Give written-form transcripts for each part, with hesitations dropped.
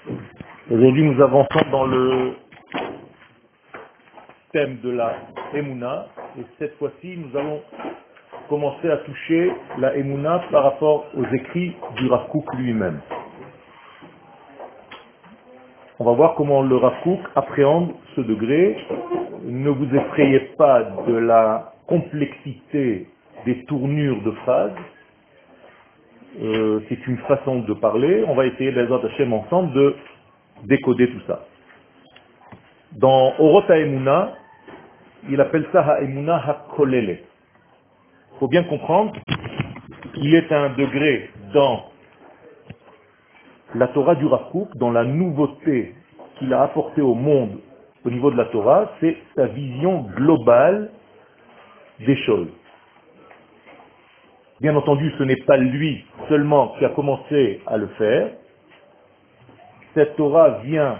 Aujourd'hui, nous avançons dans le thème de la Emouna, et cette fois-ci, nous allons commencer à toucher la Emouna par rapport aux écrits du Rav Kook lui-même. On va voir comment le Rav Kook appréhende ce degré. Ne vous effrayez pas de la complexité des tournures de phrases. C'est une façon de parler. On va essayer, Bezrat Hashem, ensemble, de décoder tout ça. Dans Orot HaEmuna, il appelle ça HaEmuna HaKolele. Il faut bien comprendre qu'il est un degré dans la Torah du Rav Kook, dans la nouveauté qu'il a apportée au monde au niveau de la Torah, c'est sa vision globale des choses. Bien entendu, ce n'est pas lui seulement qui a commencé à le faire. Cette Torah vient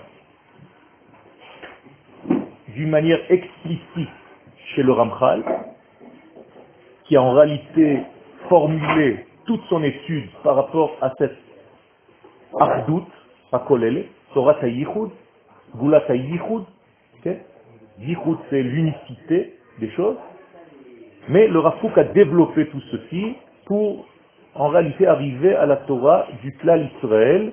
d'une manière explicite chez le Ramchal, qui a en réalité formulé toute son étude par rapport à cette Achdout, Hakolele, Torah Tayichud, Gula Tayichud. Yichud, c'est l'unicité des choses. Mais le Rav Kook a développé tout ceci pour en réalité arriver à la Torah du Klal Israël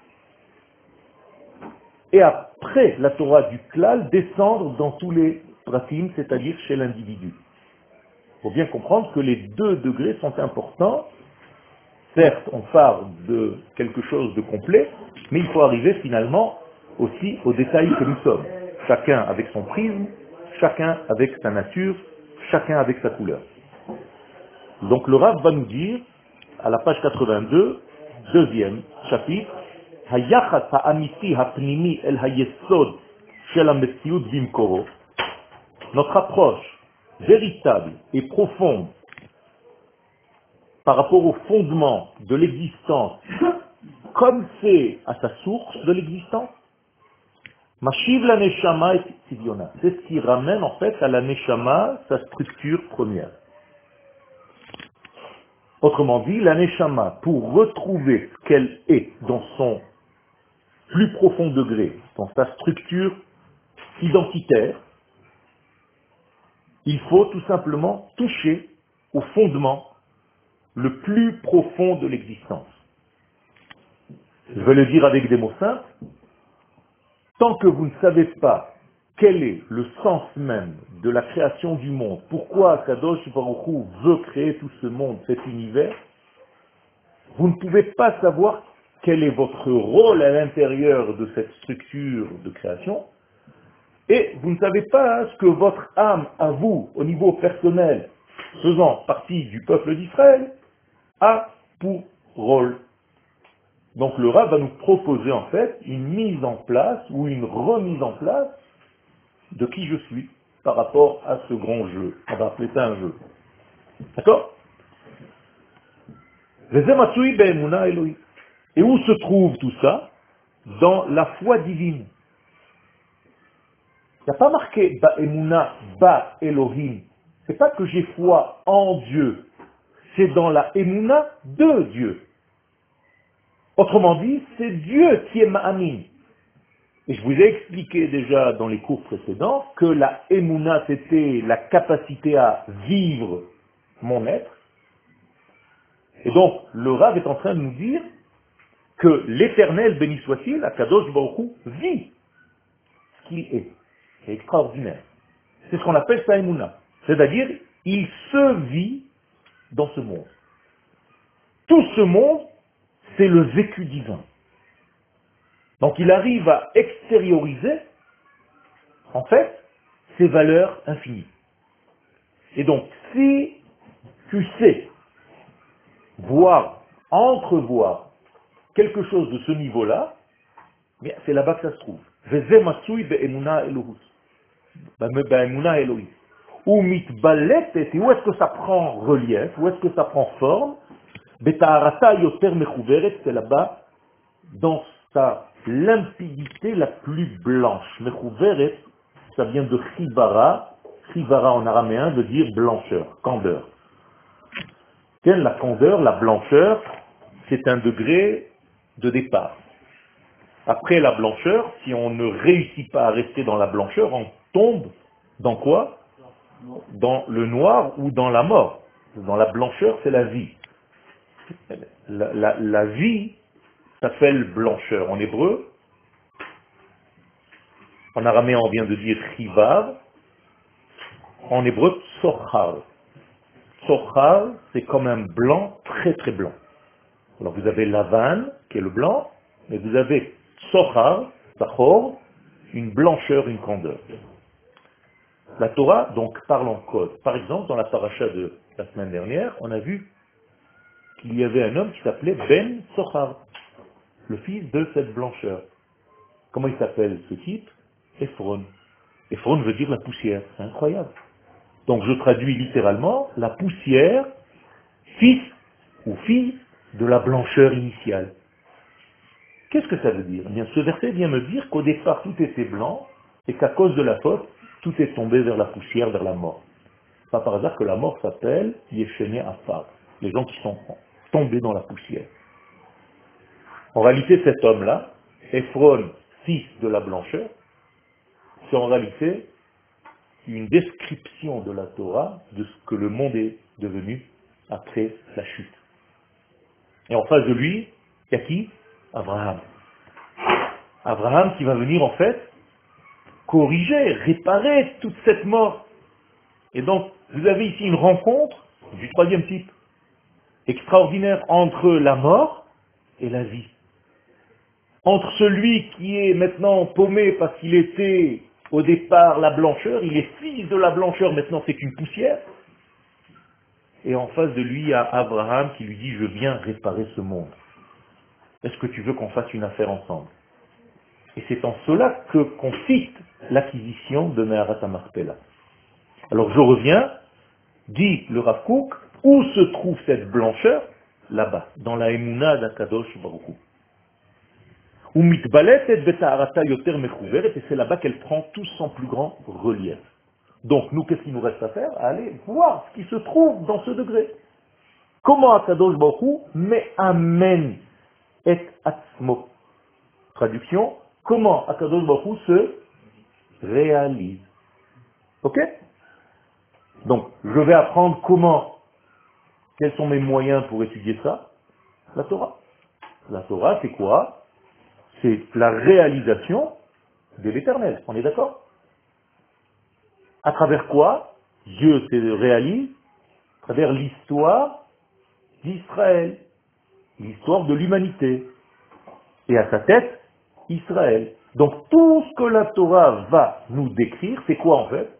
et après la Torah du Klal descendre dans tous les pratim, c'est-à-dire chez l'individu. Il faut bien comprendre que les deux degrés sont importants. Certes, on parle de quelque chose de complet, mais il faut arriver finalement aussi aux détails que nous sommes. Chacun avec son prisme, chacun avec sa nature, chacun avec sa couleur. Donc le Rav va nous dire, à la page 82, deuxième chapitre, Hayachat ha'amiti ha'pnimi el hayesod shel ha'metziut bimkoro. Notre approche véritable et profonde par rapport au fondement de l'existence, comme c'est à sa source de l'existence, Mashiv la neshama et tziviona. C'est ce qui ramène en fait à la neshama sa structure première. Autrement dit, la neshama, pour retrouver ce qu'elle est dans son plus profond degré, dans sa structure identitaire, il faut tout simplement toucher au fondement le plus profond de l'existence. Je vais le dire avec des mots simples. Tant que vous ne savez pas quel est le sens même de la création du monde, pourquoi Kadosh Baruch Hu veut créer tout ce monde, cet univers, vous ne pouvez pas savoir quel est votre rôle à l'intérieur de cette structure de création, et vous ne savez pas ce que votre âme, à vous, au niveau personnel, faisant partie du peuple d'Israël, a pour rôle. Donc le Rav va nous proposer en fait une mise en place ou une remise en place de qui je suis par rapport à ce grand jeu. On va appeler ça un jeu. D'accord? Et où se trouve tout ça? Dans la foi divine. Il n'y a pas marqué Ba'emuna, Ba Elohim. C'est pas que j'ai foi en Dieu. C'est dans la Emuna de Dieu. Autrement dit, c'est Dieu qui est Ma'amin. Et je vous ai expliqué déjà dans les cours précédents que la Emuna, c'était la capacité à vivre mon être. Et donc, le Rav est en train de nous dire que l'éternel, béni soit-il, Akadosh Baruch Hu, vit ce qu'il est. C'est extraordinaire. C'est ce qu'on appelle sa Emuna. C'est-à-dire, il se vit dans ce monde. Tout ce monde, c'est le vécu divin. Donc il arrive à extérioriser, en fait, ses valeurs infinies. Et donc, si tu sais voir, entrevoir quelque chose de ce niveau-là, bien, c'est là-bas que ça se trouve. Veze matsui be'emuna Elohus. Be'emuna Elohim. Ou mitbalet, et où est-ce que ça prend relief, où est-ce que ça prend forme? Beta'arata yoter mechuveret, c'est là-bas, dans sa limpidité la plus blanche. Mechuveret, ça vient de chibara. Chibara en araméen veut dire blancheur, candeur. La candeur, la blancheur, c'est un degré de départ. Après la blancheur, si on ne réussit pas à rester dans la blancheur, on tombe dans quoi? Dans le noir ou dans la mort. Dans la blancheur, c'est la vie. La vie s'appelle blancheur. En hébreu, en araméen, on vient de dire chivav. En hébreu, tsochar. Tsochar, c'est comme un blanc très très blanc. Alors vous avez l'avan, qui est le blanc, mais vous avez tsochar, sachor, une blancheur, une candeur. La Torah, donc, parle en code. Par exemple, dans la paracha de la semaine dernière, on a vu qu'il y avait un homme qui s'appelait Ben Tsochar, le fils de cette blancheur. Comment il s'appelle ce type? Ephron. Ephron veut dire la poussière. C'est incroyable. Donc je traduis littéralement la poussière, fils ou fille de la blancheur initiale. Qu'est-ce que ça veut dire? Eh bien, ce verset vient me dire qu'au départ tout était blanc et qu'à cause de la faute, tout est tombé vers la poussière, vers la mort. Pas par hasard que la mort s'appelle Yeshene Afar, les gens qui sont tombés dans la poussière. En réalité, cet homme-là, Ephron, fils de la blancheur, c'est en réalité une description de la Torah de ce que le monde est devenu après la chute. Et en face de lui, il y a qui? Abraham. Abraham qui va venir en fait corriger, réparer toute cette mort. Et donc, vous avez ici une rencontre du troisième type, extraordinaire, entre la mort et la vie. Entre celui qui est maintenant paumé parce qu'il était au départ la blancheur, il est fils de la blancheur, maintenant c'est qu'une poussière. Et en face de lui, il y a Abraham qui lui dit, je viens réparer ce monde. Est-ce que tu veux qu'on fasse une affaire ensemble? Et c'est en cela que consiste l'acquisition de Meharat HaMachpelah. Alors je reviens, dit le Rav Kook, où se trouve cette blancheur? Là-bas, dans la Emouna d'Akadosh Baruch Hu. Et c'est là-bas qu'elle prend tout son plus grand relief. Donc nous, qu'est-ce qu'il nous reste à faire? Aller voir ce qui se trouve dans ce degré. Comment Akadosh Baruch Hu me'amen et atzmo. Traduction, comment Akadosh Baruch Hu se réalise. Ok? Donc, je vais apprendre quels sont mes moyens pour étudier ça? La Torah. La Torah, c'est quoi? C'est la réalisation de l'éternel. On est d'accord? À travers quoi Dieu se réalise? À travers l'histoire d'Israël, l'histoire de l'humanité. Et à sa tête, Israël. Donc tout ce que la Torah va nous décrire, c'est quoi en fait?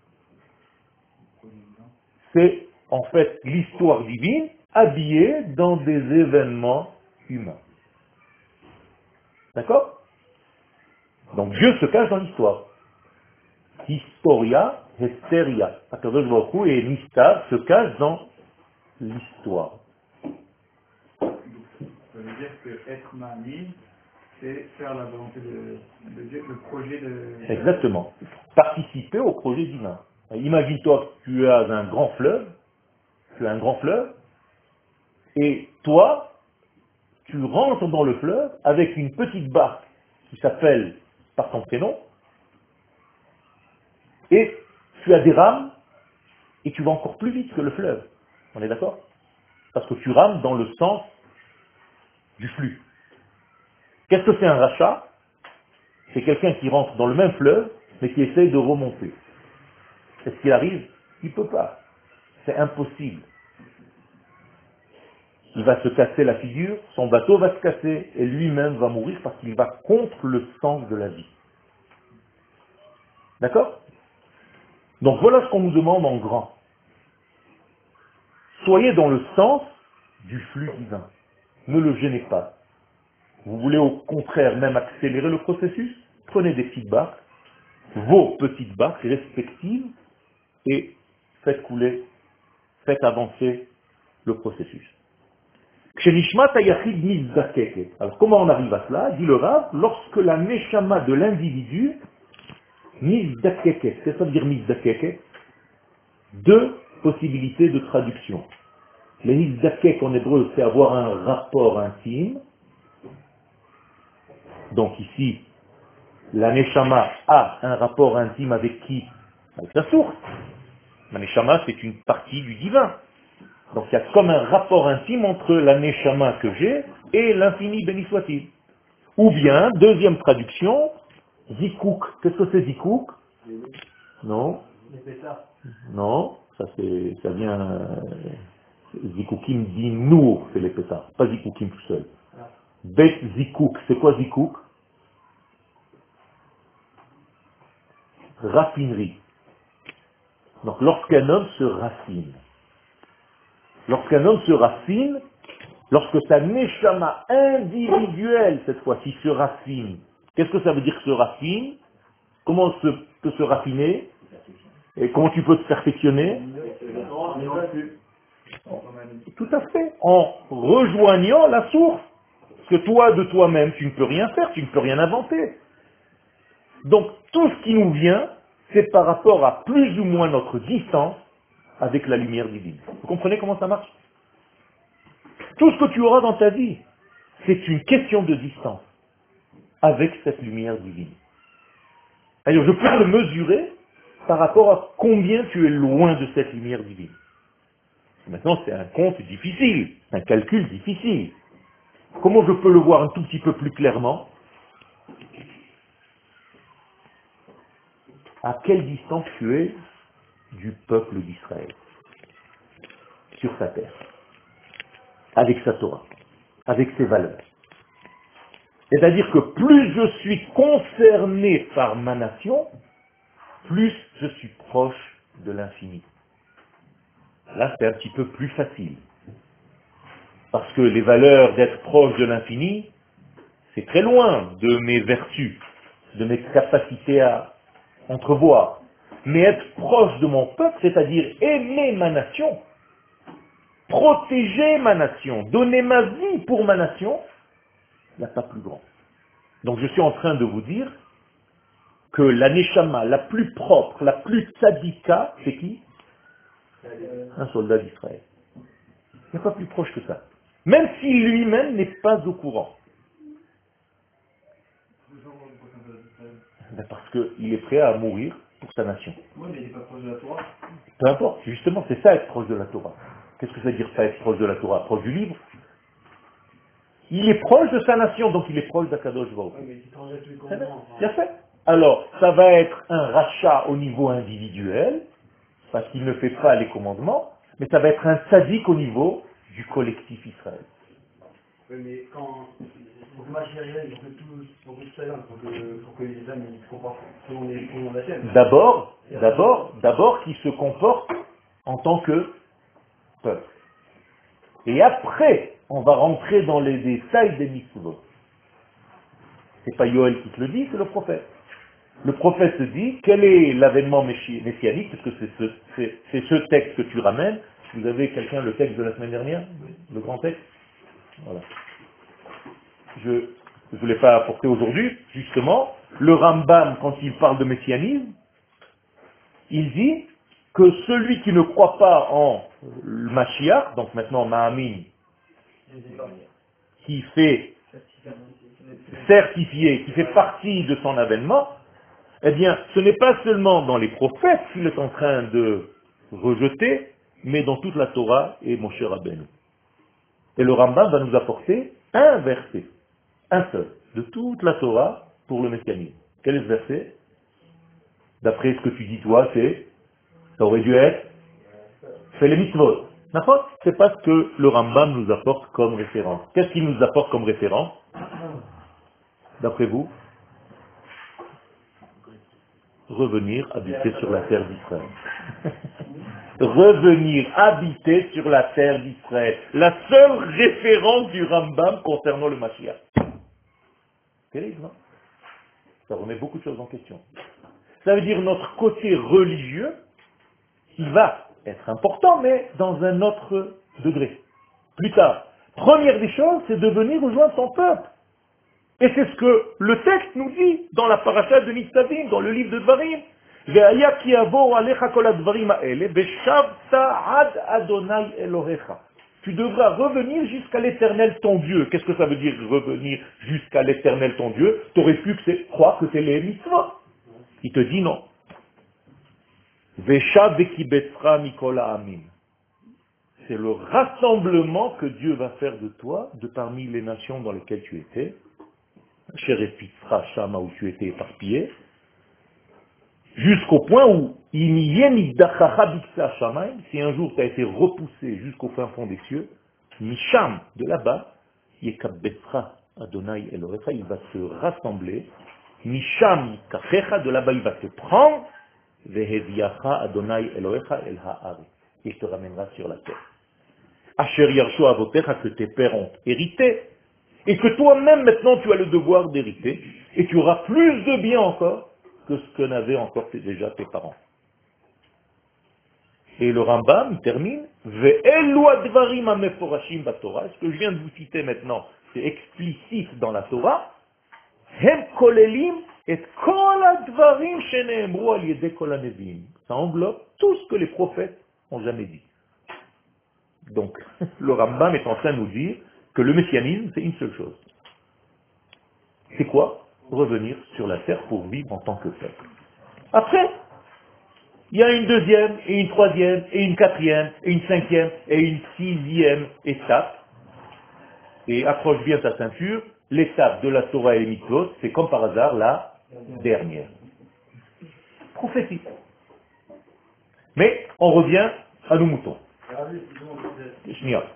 C'est en fait l'histoire divine habillée dans des événements humains. D'accord? Donc Dieu se cache dans l'histoire. Historia, Hesteria. Akadosh Baruch Hu et Nistar se cache dans l'histoire. Ça veut dire que être mani, c'est faire la volonté de Dieu, le projet de... Exactement. Participer au projet divin. Imagine-toi que tu as un grand fleuve, et toi, tu rentres dans le fleuve avec une petite barque qui s'appelle par ton prénom, et tu as des rames, et tu vas encore plus vite que le fleuve. On est d'accord? Parce que tu rames dans le sens du flux. Qu'est-ce que c'est un rachat? C'est quelqu'un qui rentre dans le même fleuve, mais qui essaye de remonter. Est-ce qu'il arrive? Il ne peut pas. C'est impossible. Il va se casser la figure, son bateau va se casser, et lui-même va mourir parce qu'il va contre le sens de la vie. D'accord? Donc voilà ce qu'on nous demande en grand. Soyez dans le sens du flux divin. Ne le gênez pas. Vous voulez au contraire même accélérer le processus? Prenez des petites barques, vos petites barques respectives, et faites couler, faites avancer le processus. Alors comment on arrive à cela? Dit le Rav, lorsque la neshama de l'individu, mizdakeket, c'est ça veut dire mizdakeket? Deux possibilités de traduction. Le mizdakek en hébreu, c'est avoir un rapport intime, Donc ici, la Neshama a un rapport intime avec qui? Avec sa source. La Neshama, c'est une partie du divin. Donc il y a comme un rapport intime entre la Neshama que j'ai et l'infini, béni soit-il. Ou bien, deuxième traduction, Zikouk. Qu'est-ce que c'est Zikouk? Non. Non, ça vient, Zikoukim dit Nour, c'est les pétards, pas Zikoukim tout seul. Bet Zikouk, c'est quoi Zikouk? Raffinerie. Donc lorsqu'un homme se raffine, lorsque sa neshama individuelle, cette fois-ci, se raffine, qu'est-ce que ça veut dire se raffine? Comment on peut se raffiner? Et comment tu peux te perfectionner? Tout à fait. En rejoignant la source. Parce que toi, de toi-même, tu ne peux rien faire, tu ne peux rien inventer. Donc, tout ce qui nous vient, c'est par rapport à plus ou moins notre distance avec la lumière divine. Vous comprenez comment ça marche? Tout ce que tu auras dans ta vie, c'est une question de distance avec cette lumière divine. Alors, je peux le mesurer par rapport à combien tu es loin de cette lumière divine. Maintenant, c'est un compte difficile, un calcul difficile. Comment je peux le voir un tout petit peu plus clairement? À quelle distance tu es du peuple d'Israël sur sa terre, avec sa Torah, avec ses valeurs. C'est-à-dire que plus je suis concerné par ma nation, plus je suis proche de l'infini. Là, c'est un petit peu plus facile. Parce que les valeurs d'être proche de l'infini, c'est très loin de mes vertus, de mes capacités à entrevoir. Mais être proche de mon peuple, c'est-à-dire aimer ma nation, protéger ma nation, donner ma vie pour ma nation, il n'y a pas plus grand. Donc je suis en train de vous dire que la Neshama la plus propre, la plus tzadika, c'est qui? Un soldat d'Israël. Il n'y a pas plus proche que ça. Même si lui-même n'est pas au courant. Parce qu'il est prêt à mourir pour sa nation. Oui, mais il n'est pas proche de la Torah. Peu importe, justement, c'est ça être proche de la Torah. Qu'est-ce que ça veut dire ça, être proche de la Torah? Proche du livre? Il est proche de sa nation, donc il est proche d'Akadosh Baruch Hu. Oui, mais il transgresse tous les commandements. Bien fait. Alors, ça va être un rachat au niveau individuel, parce qu'il ne fait pas les commandements, mais ça va être un tzaddik au niveau du collectif Israël. Oui, mais quand... Pour que Mashiach, pour que tout ça, pour que les âmes ils se comportent selon les commandements de la chaîne. D'abord qu'ils se comportent en tant que peuple. Et après, on va rentrer dans les détails des mitzvot. C'est pas Yoël qui te le dit, c'est le prophète. Le prophète te dit, quel est l'avènement messianique, parce que c'est ce texte que tu ramènes. Vous avez quelqu'un le texte de la semaine dernière? Le grand texte? Voilà. Je ne voulais pas apporter aujourd'hui, justement, le Rambam, quand il parle de messianisme, il dit que celui qui ne croit pas en le Mashiach, donc maintenant Mahamin, qui fait certifié, qui fait partie de son avènement, eh bien, ce n'est pas seulement dans les prophètes qu'il est en train de rejeter, mais dans toute la Torah et Moshe Rabbeinu. Et le Rambam va nous apporter un verset, un seul, de toute la Torah pour le messianisme. Quel est ce verset? D'après ce que tu dis toi, ça aurait dû être, c'est les mitzvot. D'accord? C'est pas ce que le Rambam nous apporte comme référence. Qu'est-ce qu'il nous apporte comme référence? D'après vous? Revenir habiter sur la terre d'Israël. Revenir habiter sur la terre d'Israël. La seule référence du Rambam concernant le Mashiach. Terrible, non? Ça remet beaucoup de choses en question. Ça veut dire notre côté religieux, il va être important, mais dans un autre degré. Plus tard. Première des choses, c'est de venir rejoindre son peuple. Et c'est ce que le texte nous dit dans la paracha de Nitzavim, dans le livre de Dvarim. Ve'aya ki yavo alecha kol hadvarim ha'ele, ve'shavta ad Adonai Elohecha. Tu devras revenir jusqu'à l'éternel ton Dieu. Qu'est-ce que ça veut dire revenir jusqu'à l'éternel ton Dieu? Tu aurais pu croire que c'est les mitzvot. Il te dit non. Vesha vekibetra mikola amin. C'est le rassemblement que Dieu va faire de toi, de parmi les nations dans lesquelles tu étais. Sherefitra Shama, où tu étais éparpillé. Jusqu'au point où, si un jour tu as été repoussé jusqu'au fin fond des cieux, Misham, de là-bas, Yekabbetra Adonai Elohecha, il va se rassembler, Misham Kachecha, de là-bas il va te prendre, Veheviacha Adonai Elohecha El Ha'ari, et il te ramènera sur la terre. Asher Yarsho Avotecha, que tes pères ont hérité, et que toi-même maintenant tu as le devoir d'hériter, et tu auras plus de bien encore que ce que n'avaient encore déjà tes parents. Et le Rambam termine, Ve'elu advarim hameforashim baTorah, ce que je viens de vous citer maintenant, c'est explicite dans la Torah, Hem kolelim et kol advarim sheneemru al yedei kol hanevim. Ça englobe tout ce que les prophètes ont jamais dit. Donc, le Rambam est en train de nous dire que le messianisme, c'est une seule chose. C'est quoi? Revenir sur la terre pour vivre en tant que peuple. Après, il y a une deuxième, et une troisième, et une quatrième, et une cinquième, et une sixième étape. Et accroche bien ta ceinture, l'étape de la Torah et les mitzvot, c'est comme par hasard la dernière. Prophétie. Mais on revient à nos moutons. Shnia.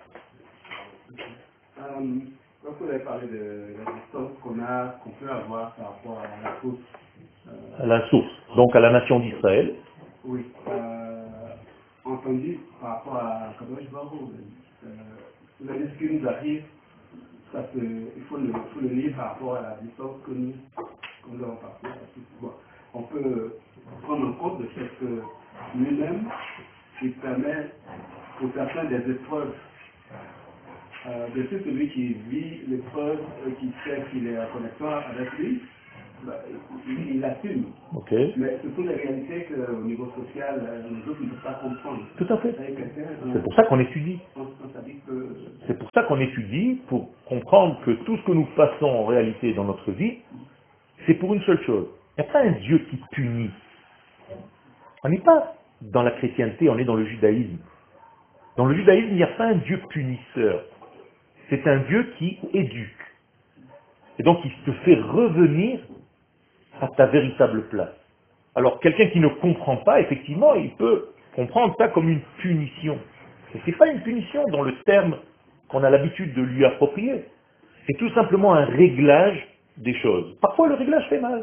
Quand vous avez parlé de la distance qu'on peut avoir par rapport à la source. À la source, donc à la nation d'Israël. Oui, entendu par rapport à Kadosh Baruch, vous avez dit ce qui nous arrive, il faut le lire par rapport à la distance que nous avons parcouru. Bon, on peut prendre en compte le fait que lui-même, il permet pour certains des épreuves. De celui qui vit l'épreuve, qui sait qu'il est en connexion avec lui, il l'assume. Okay. Mais ce sont des réalités qu'au niveau social, les autres ne peuvent pas comprendre. Tout à fait. C'est pour ça qu'on étudie. C'est pour ça qu'on étudie, pour comprendre que tout ce que nous passons en réalité dans notre vie, c'est pour une seule chose. Il n'y a pas un Dieu qui punit. On n'est pas dans la chrétienté, on est dans le judaïsme. Dans le judaïsme, il n'y a pas un Dieu punisseur. C'est un Dieu qui éduque. Et donc il te fait revenir à ta véritable place. Alors quelqu'un qui ne comprend pas, effectivement, il peut comprendre ça comme une punition. Et ce n'est pas une punition dans le terme qu'on a l'habitude de lui approprier. C'est tout simplement un réglage des choses. Parfois le réglage fait mal.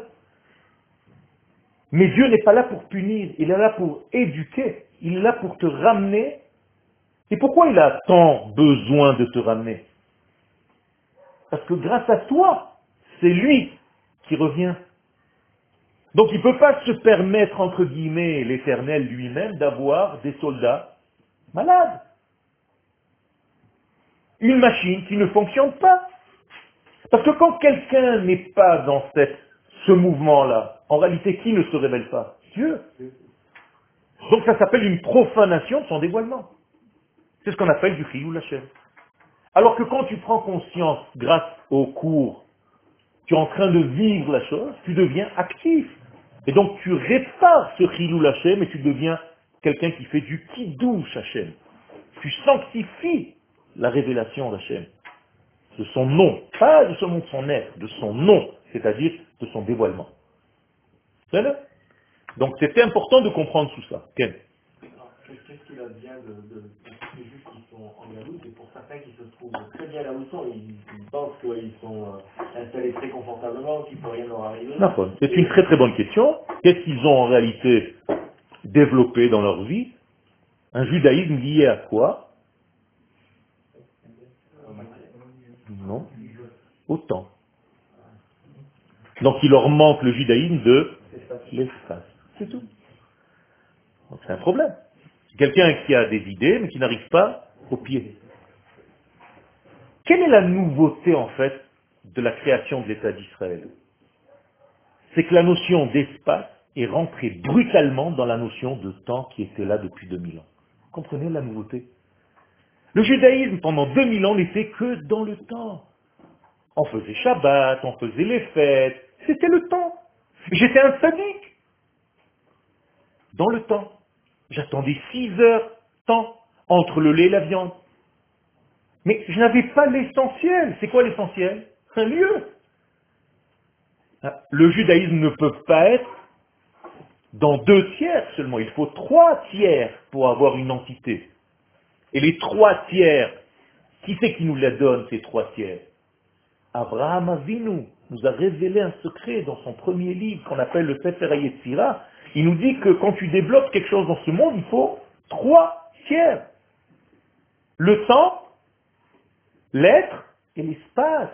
Mais Dieu n'est pas là pour punir, il est là pour éduquer, il est là pour te ramener. Et pourquoi il a tant besoin de te ramener? Parce que grâce à toi, c'est lui qui revient. Donc il ne peut pas se permettre, entre guillemets, l'Éternel lui-même, d'avoir des soldats malades. Une machine qui ne fonctionne pas. Parce que quand quelqu'un n'est pas dans ce mouvement-là, en réalité, qui ne se révèle pas? Dieu. Donc ça s'appelle une profanation de son dévoilement. C'est ce qu'on appelle du Chiyuv Hashem. Alors que quand tu prends conscience, grâce au cours, tu es en train de vivre la chose, tu deviens actif. Et donc tu répares ce Chiyuv Hashem et tu deviens quelqu'un qui fait du Kiddush Hashem. Tu sanctifies la révélation d'Hashem, de son nom, pas de son nom de son être, de son nom, c'est-à-dire de son dévoilement. C'est là. Donc c'était important de comprendre tout ça. Ken. Qu'est-ce qu'il advient de tous les juifs qui sont en galoute et pour certains qui se trouvent très bien là où ils sont, ils pensent qu'ils sont installés très confortablement, qu'il ne peut rien leur arriver. C'est une très très bonne question. Qu'est-ce qu'ils ont en réalité développé dans leur vie? Un judaïsme lié à quoi? Non, au temps. Donc il leur manque le judaïsme de l'espace. C'est tout. Donc c'est un problème. C'est quelqu'un qui a des idées mais qui n'arrive pas au pied. Quelle est la nouveauté en fait de la création de l'État d'Israël? C'est que la notion d'espace est rentrée brutalement dans la notion de temps qui était là depuis 2000 ans. Vous comprenez la nouveauté? Le judaïsme, pendant 2000 ans, n'était que dans le temps. On faisait Shabbat, on faisait les fêtes, c'était le temps. J'étais un sadique dans le temps. J'attendais 6 heures temps entre le lait et la viande. Mais je n'avais pas l'essentiel. C'est quoi l'essentiel? Un lieu. Le judaïsme ne peut pas être dans 2 tiers seulement. Il faut 3 tiers pour avoir une entité. Et les 3 tiers, qui c'est qui nous la donne, ces 3 tiers? Abraham Avinu nous a révélé un secret dans son premier livre qu'on appelle le Sefer HaYetzira. Il nous dit que quand tu développes quelque chose dans ce monde, il faut 3 tiers. Le temps, l'être et l'espace.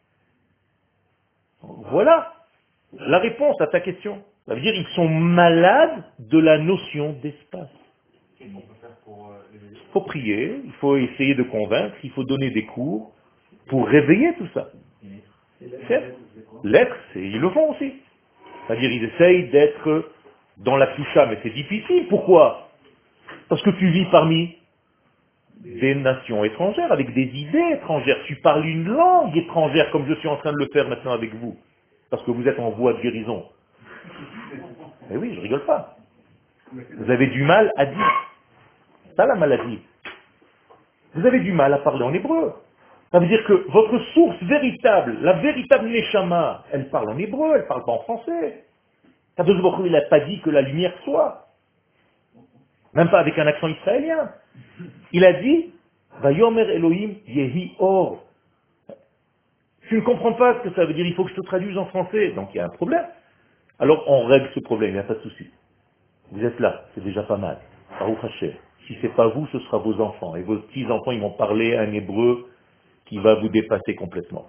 Voilà la réponse à ta question. Ça veut dire qu'ils sont malades de la notion d'espace. Qu'est-ce qu'on peut faire pour les... Il faut prier, il faut essayer de convaincre, il faut donner des cours pour réveiller tout ça. L'être, ils le font aussi. C'est-à-dire ils essayent d'être dans la toucha, mais c'est difficile. Pourquoi? Parce que tu vis parmi des nations étrangères, avec des idées étrangères. Tu parles une langue étrangère, comme je suis en train de le faire maintenant avec vous. Parce que vous êtes en voie de guérison. Eh oui, je rigole pas. Vous avez du mal à dire. C'est ça la maladie. Vous avez du mal à parler en hébreu. Ça veut dire que votre source véritable, la véritable Neshama, elle parle en hébreu, elle parle pas en français. Kadosh Baruch Hu, il n'a pas dit que la lumière soit. Même pas avec un accent israélien. Il a dit, Vayomer Elohim Yehi Or. Tu ne comprends pas ce que ça veut dire, il faut que je te traduise en français. Donc il y a un problème. Alors on règle ce problème, il n'y a pas de souci. Vous êtes là, c'est déjà pas mal. Baruch Hashem. Si c'est pas vous, ce sera vos enfants. Et vos petits-enfants, ils vont parler un hébreu qui va vous dépasser complètement.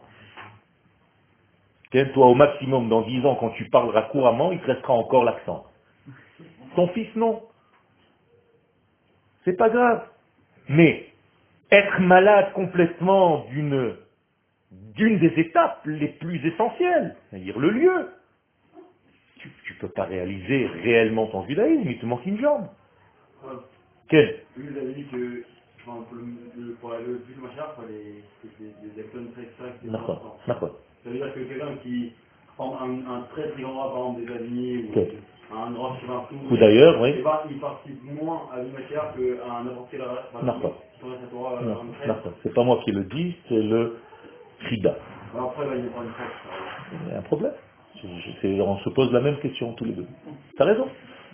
Toi, au maximum, dans 10 ans, quand tu parleras couramment, il te restera encore l'accent. Ton fils, non. C'est pas grave. Mais être malade complètement d'une des étapes les plus essentielles, c'est-à-dire le lieu, tu ne peux pas réaliser réellement ton judaïsme, il te manque une jambe. Quel? Vous avez dit que enfin, pour le plus machin, pour les personnes très extrêmes, c'est D'accord. ça veut dire que quelqu'un qui prend un très très grand roi, par exemple des États-Unis, ou un grand chez un ou d'ailleurs, oui. il participe moins à l'imachia qu'à n'importe quel reste. C'est pas moi qui le dis, c'est le Frida. Après, il y a pas une fête. Il y a un problème. On se pose la même question tous les deux. T'as raison.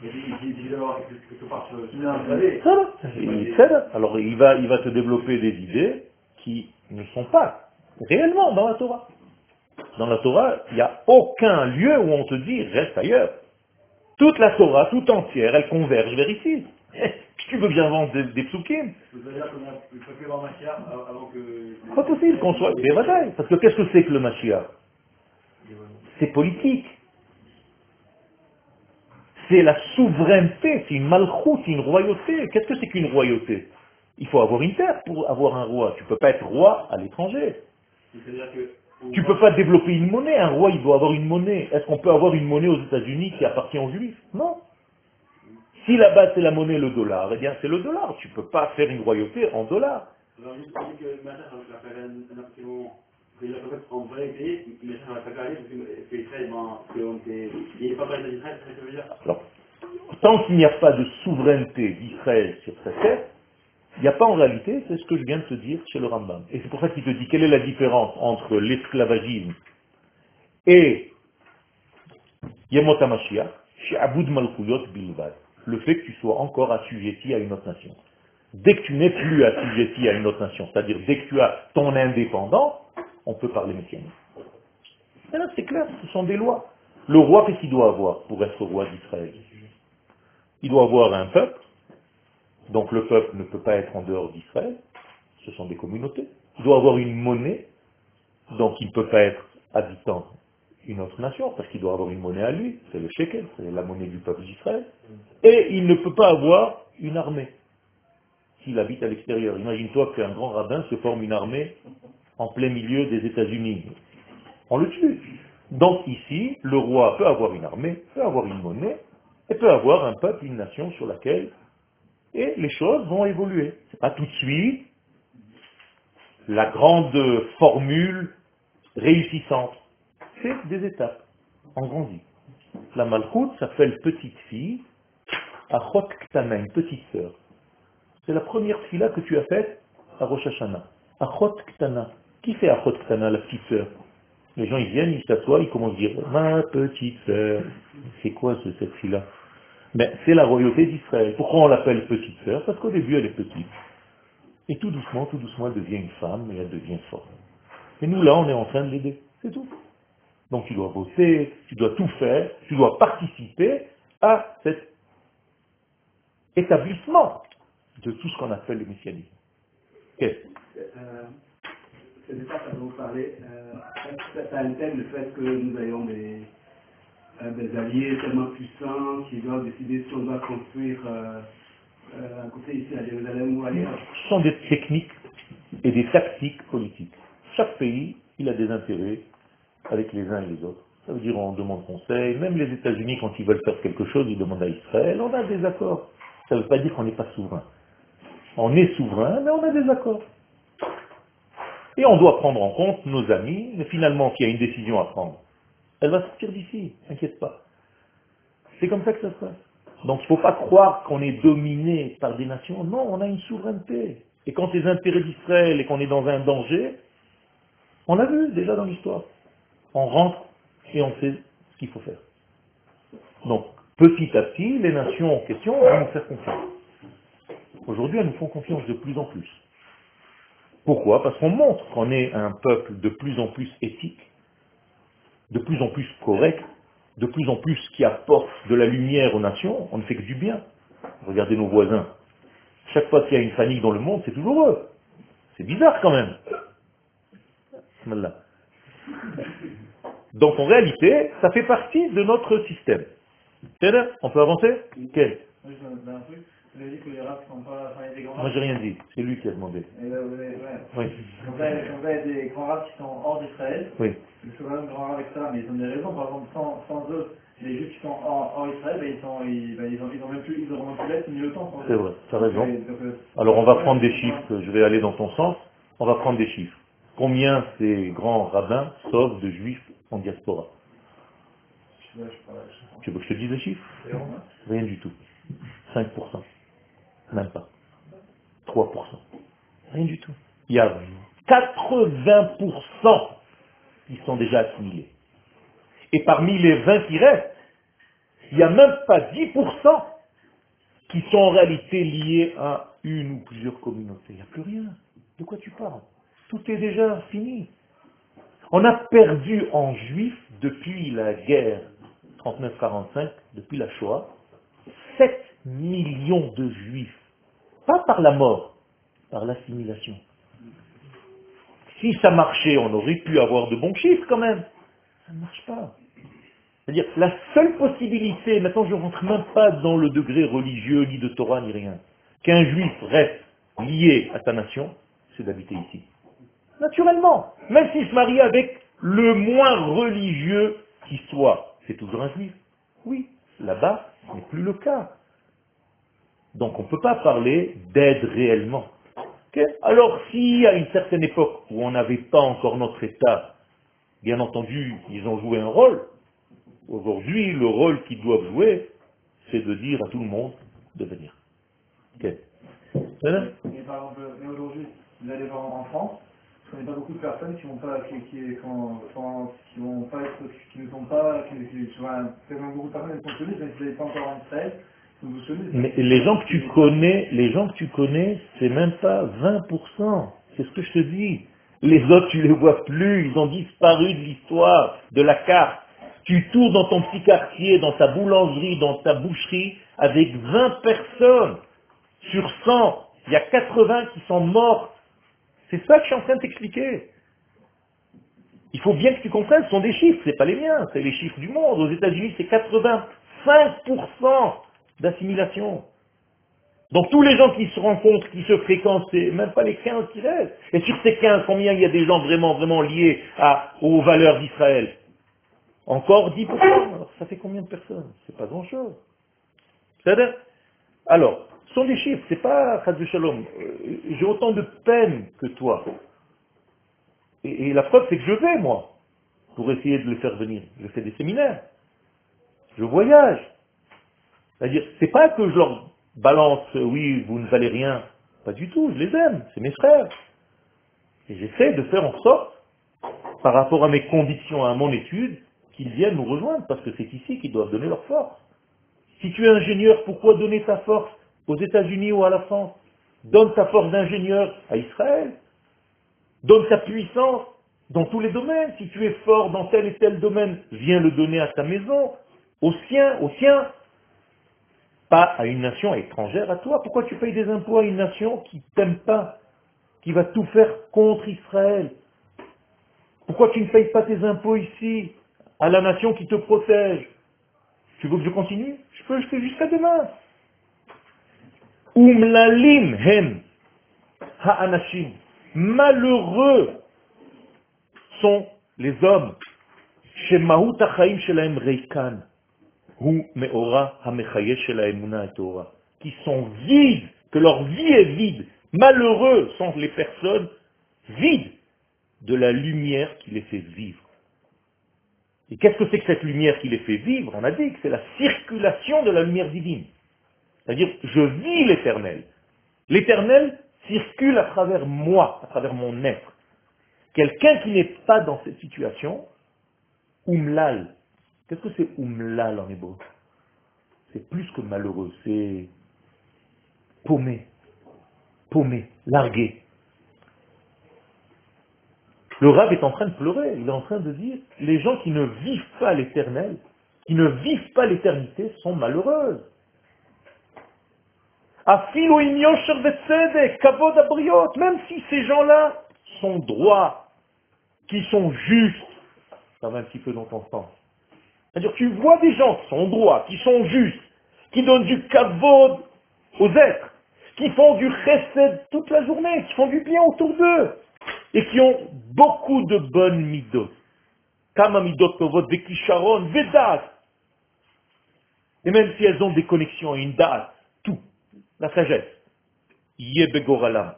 Alors il va te développer des idées qui ne sont pas réellement dans la Torah. Dans la Torah, il n'y a aucun lieu où on te dit reste ailleurs. Toute la Torah, tout entière, elle converge vers ici. Tu veux bien vendre des psukim? Vous allez dire qu'il faut que avoir Mashiach avant que... Pas possible qu'on soit des batailles. Parce que qu'est-ce que c'est que le Mashiach? C'est politique. C'est la souveraineté, c'est une malchoute, c'est une royauté. Qu'est-ce que c'est qu'une royauté? Il faut avoir une terre pour avoir un roi. Tu ne peux pas être roi à l'étranger. Tu ne peux pas développer une monnaie. Un roi, il doit avoir une monnaie. Est-ce qu'on peut avoir une monnaie aux États-Unis qui appartient aux Juifs? Non. Si là-bas c'est la monnaie, le dollar, eh bien c'est le dollar. Tu ne peux pas faire une royauté en dollars. En vérité, mais ça va pas garder parce que Israël, il n'est pas prêt d'Israël, c'est ce que je veux dire. Alors, tant qu'il n'y a pas de souveraineté d'Israël sur cette terre, il n'y a pas en réalité, c'est ce que je viens de te dire chez le Rambam. Et c'est pour ça qu'il te dit quelle est la différence entre l'esclavagisme et Yemot HaMashiach, chez Aboud Malkouyot Bilvad, le fait que tu sois encore assujetti à une autre nation. Dès que tu n'es plus assujetti à une autre nation, c'est-à-dire dès que tu as ton indépendant, on peut parler messianique. Et là, c'est clair, ce sont des lois. Le roi, qu'est-ce qu'il doit avoir pour être roi d'Israël? Il doit avoir un peuple, donc le peuple ne peut pas être en dehors d'Israël, ce sont des communautés. Il doit avoir une monnaie, donc il ne peut pas être habitant d'une autre nation, parce qu'il doit avoir une monnaie à lui, c'est le shekel, c'est la monnaie du peuple d'Israël. Et il ne peut pas avoir une armée, s'il habite à l'extérieur. Imagine-toi qu'un grand rabbin se forme une armée en plein milieu des États-Unis. On le tue. Donc ici, le roi peut avoir une armée, peut avoir une monnaie, et peut avoir un peuple, une nation sur laquelle, et les choses vont évoluer. C'est pas tout de suite, la grande formule réussissante. C'est des étapes. On grandit. La Malchoute s'appelle petite fille, Achot Ktana, une petite sœur. C'est la première fille-là que tu as faite à Rosh Hashanah. Achot Ktana. Qui fait Achot Ktana, la petite sœur? Les gens ils viennent, ils s'assoient, ils commencent à dire ma petite sœur. C'est quoi cette fille-là? Mais c'est la royauté d'Israël. Pourquoi on l'appelle petite sœur? Parce qu'au début elle est petite. Et tout doucement, elle devient une femme et elle devient forte. Et nous là, on est en train de l'aider. C'est tout. Donc tu dois bosser, tu dois tout faire, tu dois participer à cet établissement de tout ce qu'on appelle le messianisme. Qu'est-ce C'est de ça que vous parlez. Ça intègre le fait que nous ayons des alliés tellement puissants qui doivent décider si on doit construire un côté ici à Jérusalem ou ailleurs. Ce sont des techniques et des tactiques politiques. Chaque pays, il a des intérêts avec les uns et les autres. Ça veut dire on demande conseil. Même les États-Unis, quand ils veulent faire quelque chose, ils demandent à Israël. On a des accords. Ça ne veut pas dire qu'on n'est pas souverain. On est souverain, mais on a des accords. Et on doit prendre en compte nos amis, mais finalement, s'il y a une décision à prendre, elle va sortir d'ici, t'inquiète pas. C'est comme ça que ça se passe. Donc il ne faut pas croire qu'on est dominé par des nations. Non, on a une souveraineté. Et quand les intérêts d'Israël et qu'on est dans un danger, on l'a vu déjà dans l'histoire. On rentre et on sait ce qu'il faut faire. Donc, petit à petit, les nations en question vont nous faire confiance. Aujourd'hui, elles nous font confiance de plus en plus. Pourquoi? Parce qu'on montre qu'on est un peuple de plus en plus éthique, de plus en plus correct, de plus en plus qui apporte de la lumière aux nations. On ne fait que du bien. Regardez nos voisins. Chaque fois qu'il y a une panique dans le monde, c'est toujours eux. C'est bizarre quand même. Voilà. Donc en réalité, ça fait partie de notre système. C'est-à-dire, on peut avancer? Quel? Oui, je un truc. Vous avez dit que les races ne sont pas. Enfin, il y a des grands Moi races. j'ai rien dit, c'est lui qui a demandé. Et là, vous avez, ouais. Oui. Donc là, il y a des grands races qui sont hors d'Israël. Oui. Je suis quand même grand avec ça, mais ils ont des raisons. Par exemple, sans eux, les Juifs qui sont hors Israël, ben, ils ont même plus, ils auront même plus l'être ni le temps. C'est vrai, tu as raison. Donc, Alors on va prendre des chiffres, je vais aller dans ton sens, on va prendre des chiffres. Combien ces grands rabbins sauvent de juifs en diaspora? Tu veux que je te dise les chiffres? Rien du tout. 5%. Même pas. 3%. Rien du tout. Il y a 80% qui sont déjà assimilés. Et parmi les 20 qui restent, il n'y a même pas 10% qui sont en réalité liés à une ou plusieurs communautés. Il n'y a plus rien. De quoi tu parles? Tout est déjà fini. On a perdu en juifs depuis la guerre 39-45, depuis la Shoah, 7 millions de juifs. Pas par la mort, par l'assimilation. Si ça marchait, on aurait pu avoir de bons chiffres quand même. Ça ne marche pas. C'est-à-dire, la seule possibilité, maintenant je ne rentre même pas dans le degré religieux, ni de Torah, ni rien, qu'un juif reste lié à sa nation, c'est d'habiter ici. Naturellement. Même s'il se marie avec le moins religieux qui soit, c'est toujours un juif. Oui, là-bas, ce n'est plus le cas. Donc on ne peut pas parler d'aide réellement. Ok? Alors si à une certaine époque où on n'avait pas encore notre État, bien entendu, ils ont joué un rôle. Aujourd'hui, le rôle qu'ils doivent jouer, c'est de dire à tout le monde de venir. Ok. C'est là? mais par exemple, mais aujourd'hui, vous allez voir en France, je connais pas beaucoup de personnes qui vont pas, qui vont pas être, qui ne sont pas, tu vois, tellement beaucoup de personnes qui sont sionistes, mais qui n'sont pas encore en Israël, sont tous sionistes. Mais les gens que tu connais, c'est même pas 20%. C'est ce que je te dis. Les autres, tu les vois plus, ils ont disparu de l'histoire, de la carte. Tu tournes dans ton petit quartier, dans ta boulangerie, dans ta boucherie, avec 20 personnes. Sur 100, il y a 80 qui sont morts. C'est ça que je suis en train de t'expliquer. Il faut bien que tu comprennes, ce sont des chiffres, c'est pas les miens, c'est les chiffres du monde. Aux États-Unis, c'est 85% d'assimilation. Donc tous les gens qui se rencontrent, qui se fréquentent, c'est même pas les 15 qui restent. Et sur ces 15, combien il y a des gens vraiment liés aux valeurs d'Israël? Encore 10%. Alors ça fait combien de personnes? C'est pas grand-chose. C'est-à-dire, alors, ce sont des chiffres, c'est pas Chaz de Shalom. J'ai autant de peine que toi. Et la preuve, c'est que je vais, moi, pour essayer de les faire venir. Je fais des séminaires. Je voyage. C'est-à-dire, c'est pas que je leur balance, oui, vous ne valez rien. Pas du tout, je les aime, c'est mes frères. Et j'essaie de faire en sorte, par rapport à mes convictions, à mon étude, qu'ils viennent nous rejoindre, parce que c'est ici qu'ils doivent donner leur force. Si tu es ingénieur, pourquoi donner ta force aux États-Unis ou à la France? Donne ta force d'ingénieur à Israël. Donne ta puissance dans tous les domaines. Si tu es fort dans tel et tel domaine, viens le donner à ta maison, au sien, pas à une nation étrangère à toi. Pourquoi tu payes des impôts à une nation qui t'aime pas, qui va tout faire contre Israël? Pourquoi tu ne payes pas tes impôts ici, à la nation qui te protège? Tu veux que je continue? Je peux jusqu'à demain. Umlalim hem ha'anashim. Malheureux sont les hommes. Shemahut ha'chaim shelahem reikan. Hu meora ha'mechayesh shel ha'emuna ha'torah. Qui sont vides, que leur vie est vide. Malheureux sont les personnes vides de la lumière qui les fait vivre. Et qu'est-ce que c'est que cette lumière qui les fait vivre? On a dit que c'est la circulation de la lumière divine. C'est-à-dire, je vis l'éternel. L'éternel circule à travers moi, à travers mon être. Quelqu'un qui n'est pas dans cette situation, umlal. Qu'est-ce que c'est umlal en hébreu? C'est plus que malheureux, c'est paumé, largué. Le Rav est en train de pleurer, il est en train de dire, les gens qui ne vivent pas l'éternel, qui ne vivent pas l'éternité sont malheureux. Même si ces gens-là sont droits, qui sont justes, ça va un petit peu dans ton sens. C'est-à-dire tu vois des gens qui sont droits, qui sont justes, qui donnent du kavod aux êtres, qui font du chesed toute la journée, qui font du bien autour d'eux, et qui ont beaucoup de bonnes midot. Kama midot tovot vekisharon vedat. Et même si elles ont des connexions et une date, tout, la sagesse, yebegoralam.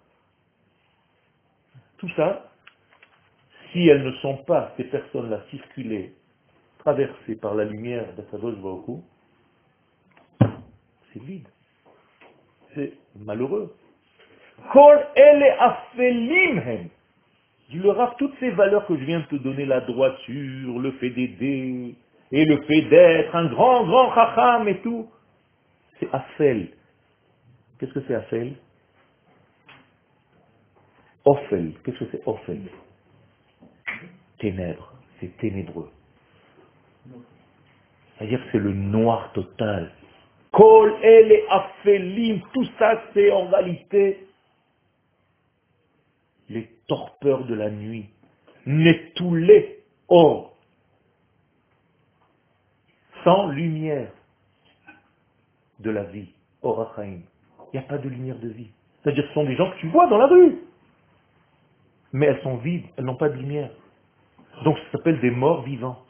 Tout ça, si elles ne sont pas, ces personnes-là, circulées, traversées par la lumière d'Akadosh Baruch Hu, c'est vide. C'est malheureux. Kol ele afelim hem. Dis le Rav, toutes ces valeurs que je viens de te donner, la droiture, le fait d'aider, et le fait d'être un grand chacham et tout, c'est afel. Qu'est-ce que c'est afel? Ophel. Qu'est-ce que c'est ophel? Ténèbres. C'est ténébreux. C'est-à-dire que c'est le noir total. Kol ele afelim. Tout ça, c'est en réalité les torpeurs de la nuit. Netulé or. Sans lumière de la vie. Orachaim. Il n'y a pas de lumière de vie. C'est-à-dire que ce sont des gens que tu vois dans la rue. Mais elles sont vides, elles n'ont pas de lumière. Donc ça s'appelle des morts vivants.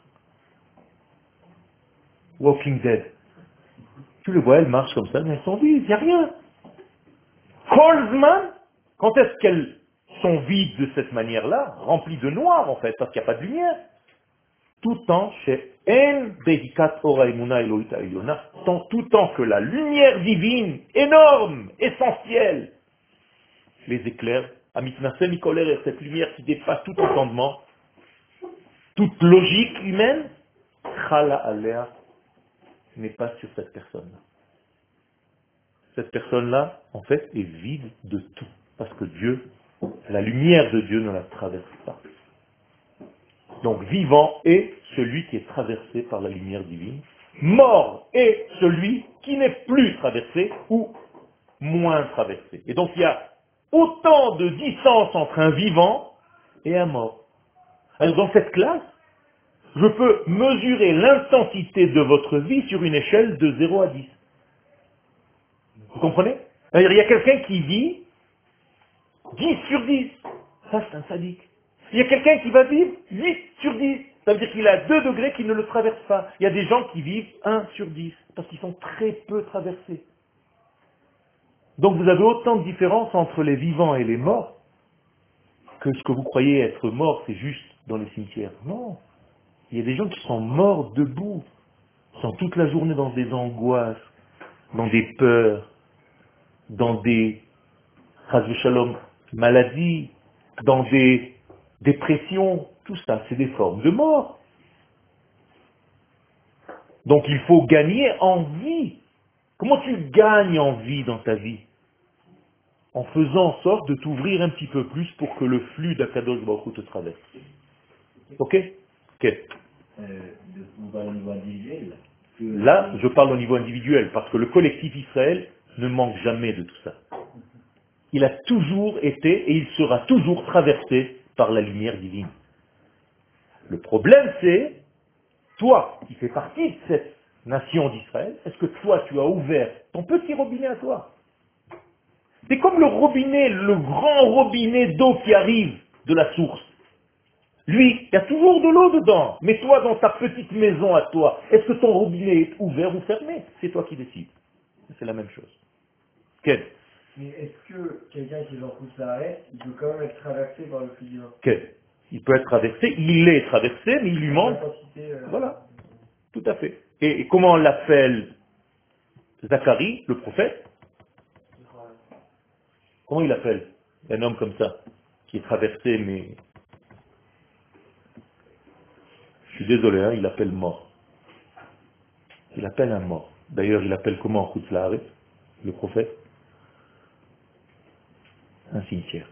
Walking Dead. Tu le vois, elles marchent comme ça, mais elles sont vides, il n'y a rien. Kolzman, quand est-ce qu'elles sont vides de cette manière-là, remplies de noir en fait, parce qu'il n'y a pas de lumière? Tout temps chez En Behikat Ora Emuna Elohita Eliona, tout temps que la lumière divine, énorme, essentielle, les éclaire, Amitnasel Nicoler, cette lumière qui dépasse tout entendement, toute logique humaine, Chala Alea n'est pas sur cette personne-là. Cette personne-là, en fait, est vide de tout. Parce que Dieu, la lumière de Dieu ne la traverse pas. Donc, vivant est celui qui est traversé par la lumière divine. Mort est celui qui n'est plus traversé ou moins traversé. Et donc, il y a autant de distance entre un vivant et un mort. Alors, dans cette classe, je peux mesurer l'intensité de votre vie sur une échelle de 0 à 10. Vous comprenez? C'est-à-dire, il y a quelqu'un qui vit 10 sur 10. Ça, c'est un sadique. Il y a quelqu'un qui va vivre 8 sur 10. Ça veut dire qu'il a 2 degrés qui ne le traversent pas. Il y a des gens qui vivent 1 sur 10, parce qu'ils sont très peu traversés. Donc vous avez autant de différence entre les vivants et les morts que ce que vous croyez être mort, c'est juste dans les cimetières. Non. Il y a des gens qui sont morts debout, sont toute la journée dans des angoisses, dans des peurs, dans des chas v'shalom, maladies, dans des dépressions. Tout ça, c'est des formes de mort. Donc il faut gagner en vie. Comment tu gagnes en vie dans ta vie? En faisant en sorte de t'ouvrir un petit peu plus pour que le flux d'Akadosh Baruch Hu te traverse. Ok? Ok. On va au niveau individuel. Là, je parle au niveau individuel, parce que le collectif Israël ne manque jamais de tout ça. Il a toujours été et il sera toujours traversé par la lumière divine. Le problème, c'est toi qui fais partie de cette nation d'Israël, est-ce que toi tu as ouvert ton petit robinet à toi? C'est comme le robinet, le grand robinet d'eau qui arrive de la source. Lui, il y a toujours de l'eau dedans. Mais toi, dans ta petite maison à toi, est-ce que ton robinet est ouvert ou fermé? C'est toi qui décides. C'est la même chose. Quel? Mais est-ce que quelqu'un qui est en pousse l'arrêt, il peut quand même être traversé par le flux divin? Quel? Il peut être traversé, il est traversé, mais il lui manque. Voilà, tout à fait. Et comment on l'appelle Zacharie, le prophète? Comment il appelle un homme comme ça, qui est traversé, mais... Je suis désolé, hein, il appelle mort. Il appelle un mort. D'ailleurs, il appelle comment en Chutz La'aretz, le prophète? Un cimetière.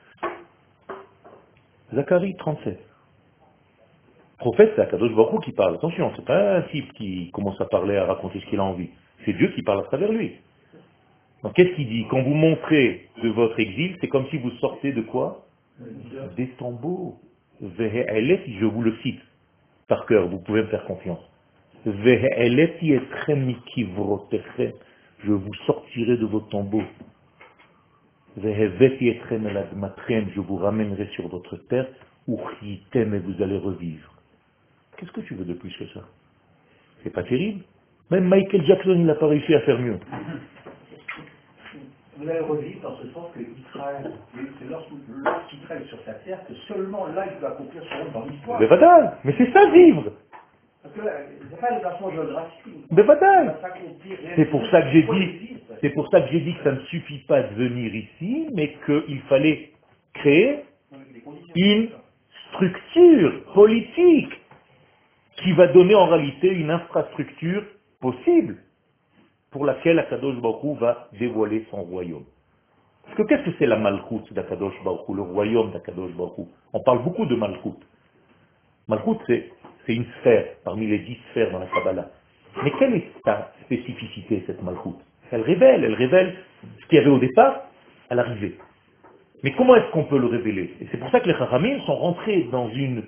Zacharie 37. Prophète, c'est Akadosh Baruch Hu qui parle. Attention, c'est pas un type qui commence à parler, à raconter ce qu'il a envie. C'est Dieu qui parle à travers lui. Donc qu'est-ce qu'il dit? Quand vous montrez de votre exil, c'est comme si vous sortez de quoi? Des tombeaux. Ve'eleti, je vous le cite par cœur, vous pouvez me faire confiance. Ve'eleti etrem mikivrotechem, je vous sortirai de vos tombeaux. Ve'heveti etrem el admatrem, je vous ramènerai sur votre terre, uchitem, et vous allez revivre. Qu'est-ce que tu veux de plus que ça? C'est pas terrible? Même Michael Jackson, il n'a pas réussi à faire mieux. Vous allez revivre dans ce sens que Israël, c'est lorsqu'Israël est sur sa terre que seulement là il peut accomplir son rôle dans l'histoire. Mais c'est ça vivre. Parce que c'est pas le placement géographique. C'est pour ça que j'ai dit, que ça ne suffit pas de venir ici, mais qu'il fallait créer une structure politique qui va donner en réalité une infrastructure possible pour laquelle Akadosh Baruch Hu va dévoiler son royaume. Parce que qu'est-ce que c'est la Malchut d'Akadosh Baruch Hu, le royaume d'Akadosh Baruch Hu? On parle beaucoup de Malchut. Malchut, c'est une sphère, parmi les 10 sphères dans la Kabbalah. Mais quelle est sa spécificité, cette Malchut? Elle révèle ce qu'il y avait au départ à l'arrivée. Mais comment est-ce qu'on peut le révéler? Et c'est pour ça que les Chachamim sont rentrés dans une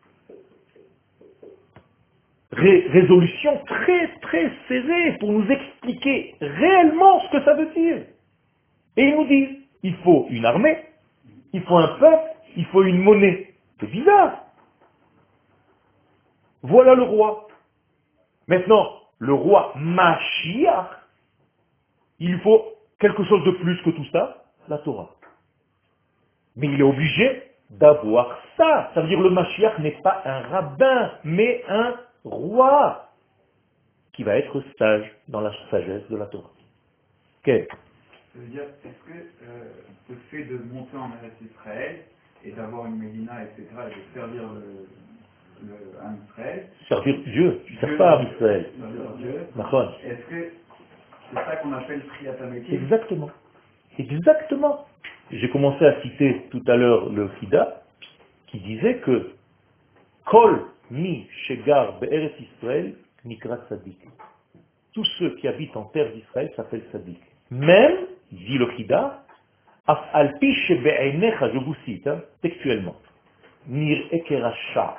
résolution très très serrée pour nous expliquer réellement ce que ça veut dire. Et ils nous disent, il faut une armée, il faut un peuple, il faut une monnaie. C'est bizarre. Voilà le roi. Maintenant, le roi Mashiach, il faut quelque chose de plus que tout ça, la Torah. Mais il est obligé d'avoir ça. Ça veut dire que le Mashiach n'est pas un rabbin, mais un roi qui va être sage dans la sagesse de la Torah. Okay. Ça veut dire, est-ce que le fait de monter en Eretz Israël et d'avoir une Médina, etc., et de servir un Israël... Servir Dieu, tu ne sers pas à Israël. Servir Dieu. Est-ce que c'est ça qu'on appelle Triat HaMetim? Exactement. Exactement. J'ai commencé à citer tout à l'heure le Chida, qui disait que Kol mi shegar be'eretz Israël nikra tzadik. Tous ceux qui habitent en terre d'Israël s'appellent tzadik. Même, dit le Chida, af alpi shebe'einecha, je vous cite, textuellement, nir'e kerasha.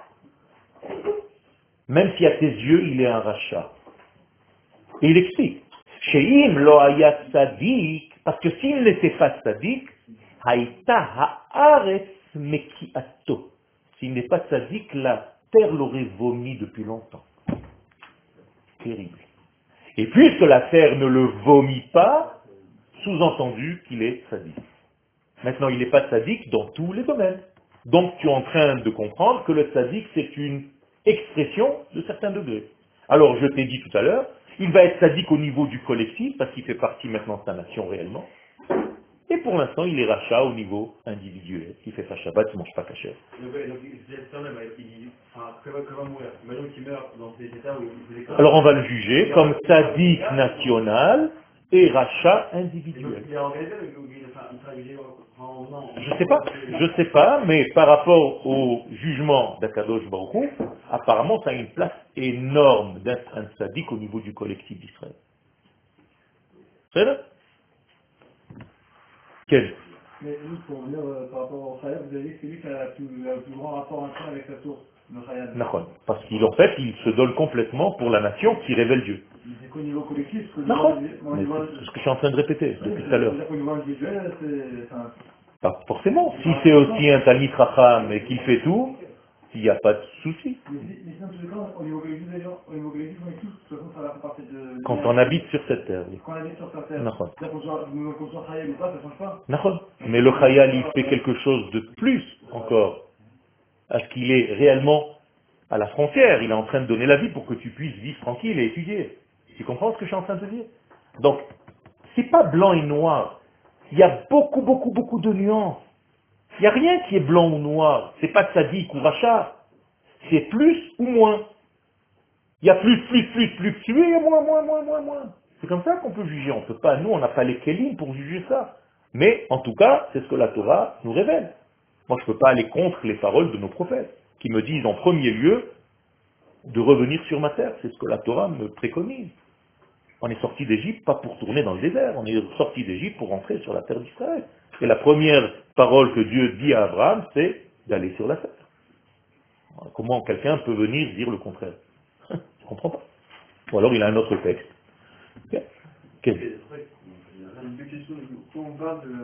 Même si à tes yeux, il est un rachat. Et il explique, she'im lo haya tzadik, parce que s'il n'était pas tzadik, haïta haaretz mekiato. S'il n'est pas tzadik, la terre l'aurait vomi depuis longtemps. Terrible. Et puisque la terre ne le vomit pas, sous-entendu qu'il est tzadik. Maintenant, il n'est pas tzadik dans tous les domaines. Donc tu es en train de comprendre que le tzaddik, c'est une expression de certains degrés. Alors je t'ai dit tout à l'heure, il va être tzaddik au niveau du collectif, parce qu'il fait partie maintenant de sa nation réellement. Et pour l'instant, il est rachat au niveau individuel. Il fait sa Shabbat, il ne mange pas cachère. Donc, que va mourir. Imaginons qu'il meurt dans des états où il est... Alors on va le juger comme tzaddik national et rachat individuel. Il est organisé, il sera jugé en non. Je sais pas, mais par rapport au jugement d'Akadosh Baruch Hu, apparemment ça a une place énorme d'être un tzaddik au niveau du collectif d'Israël. C'est là? Quel? Mais juste pour revenir par rapport au Khayab, vous avez dit que c'est lui qui a le plus grand rapport interne avec la source, le Khayab. D'accord. Parce qu'en fait, il se donne complètement pour la nation qui révèle Dieu. C'est qu'au niveau collectif, D'accord. Mais c'est ce que je suis en train de répéter depuis tout à l'heure. Au niveau individuel, c'est... Pas forcément. Si c'est aussi un Talmid Racham et qu'il fait tout, il n'y a pas de souci. Mais sinon, tous les cas, au niveau collectif, on est tous, de toute façon, ça va faire partie de... Quand on habite sur cette terre. Oui. Quand on habite sur sa terre. D'accord. Qu'on soit Khayab ou pas, ça ne change pas. D'accord. Mais le Khayal, il fait quelque chose de plus encore. À ce qu'il est réellement à la frontière. Il est en train de donner la vie pour que tu puisses vivre tranquille et étudier. Tu comprends ce que je suis en train de te dire? Donc, c'est pas blanc et noir. Il y a beaucoup, beaucoup, beaucoup de nuances. Il n'y a rien qui est blanc ou noir. C'est pas tzaddik ou rachat. C'est plus ou moins. Il y a plus, et il y a moins. C'est comme ça qu'on peut juger. On peut pas, nous, on n'a pas les kélim pour juger ça. Mais, en tout cas, c'est ce que la Torah nous révèle. Moi, je ne peux pas aller contre les paroles de nos prophètes, qui me disent en premier lieu de revenir sur ma terre. C'est ce que la Torah me préconise. On est sorti d'Égypte pas pour tourner dans le désert, on est sorti d'Égypte pour rentrer sur la terre d'Israël. Et la première parole que Dieu dit à Abraham, c'est d'aller sur la terre. Comment quelqu'un peut venir dire le contraire? Je ne comprends pas. Ou alors il a un autre texte. Quel? Une question, quand on parle de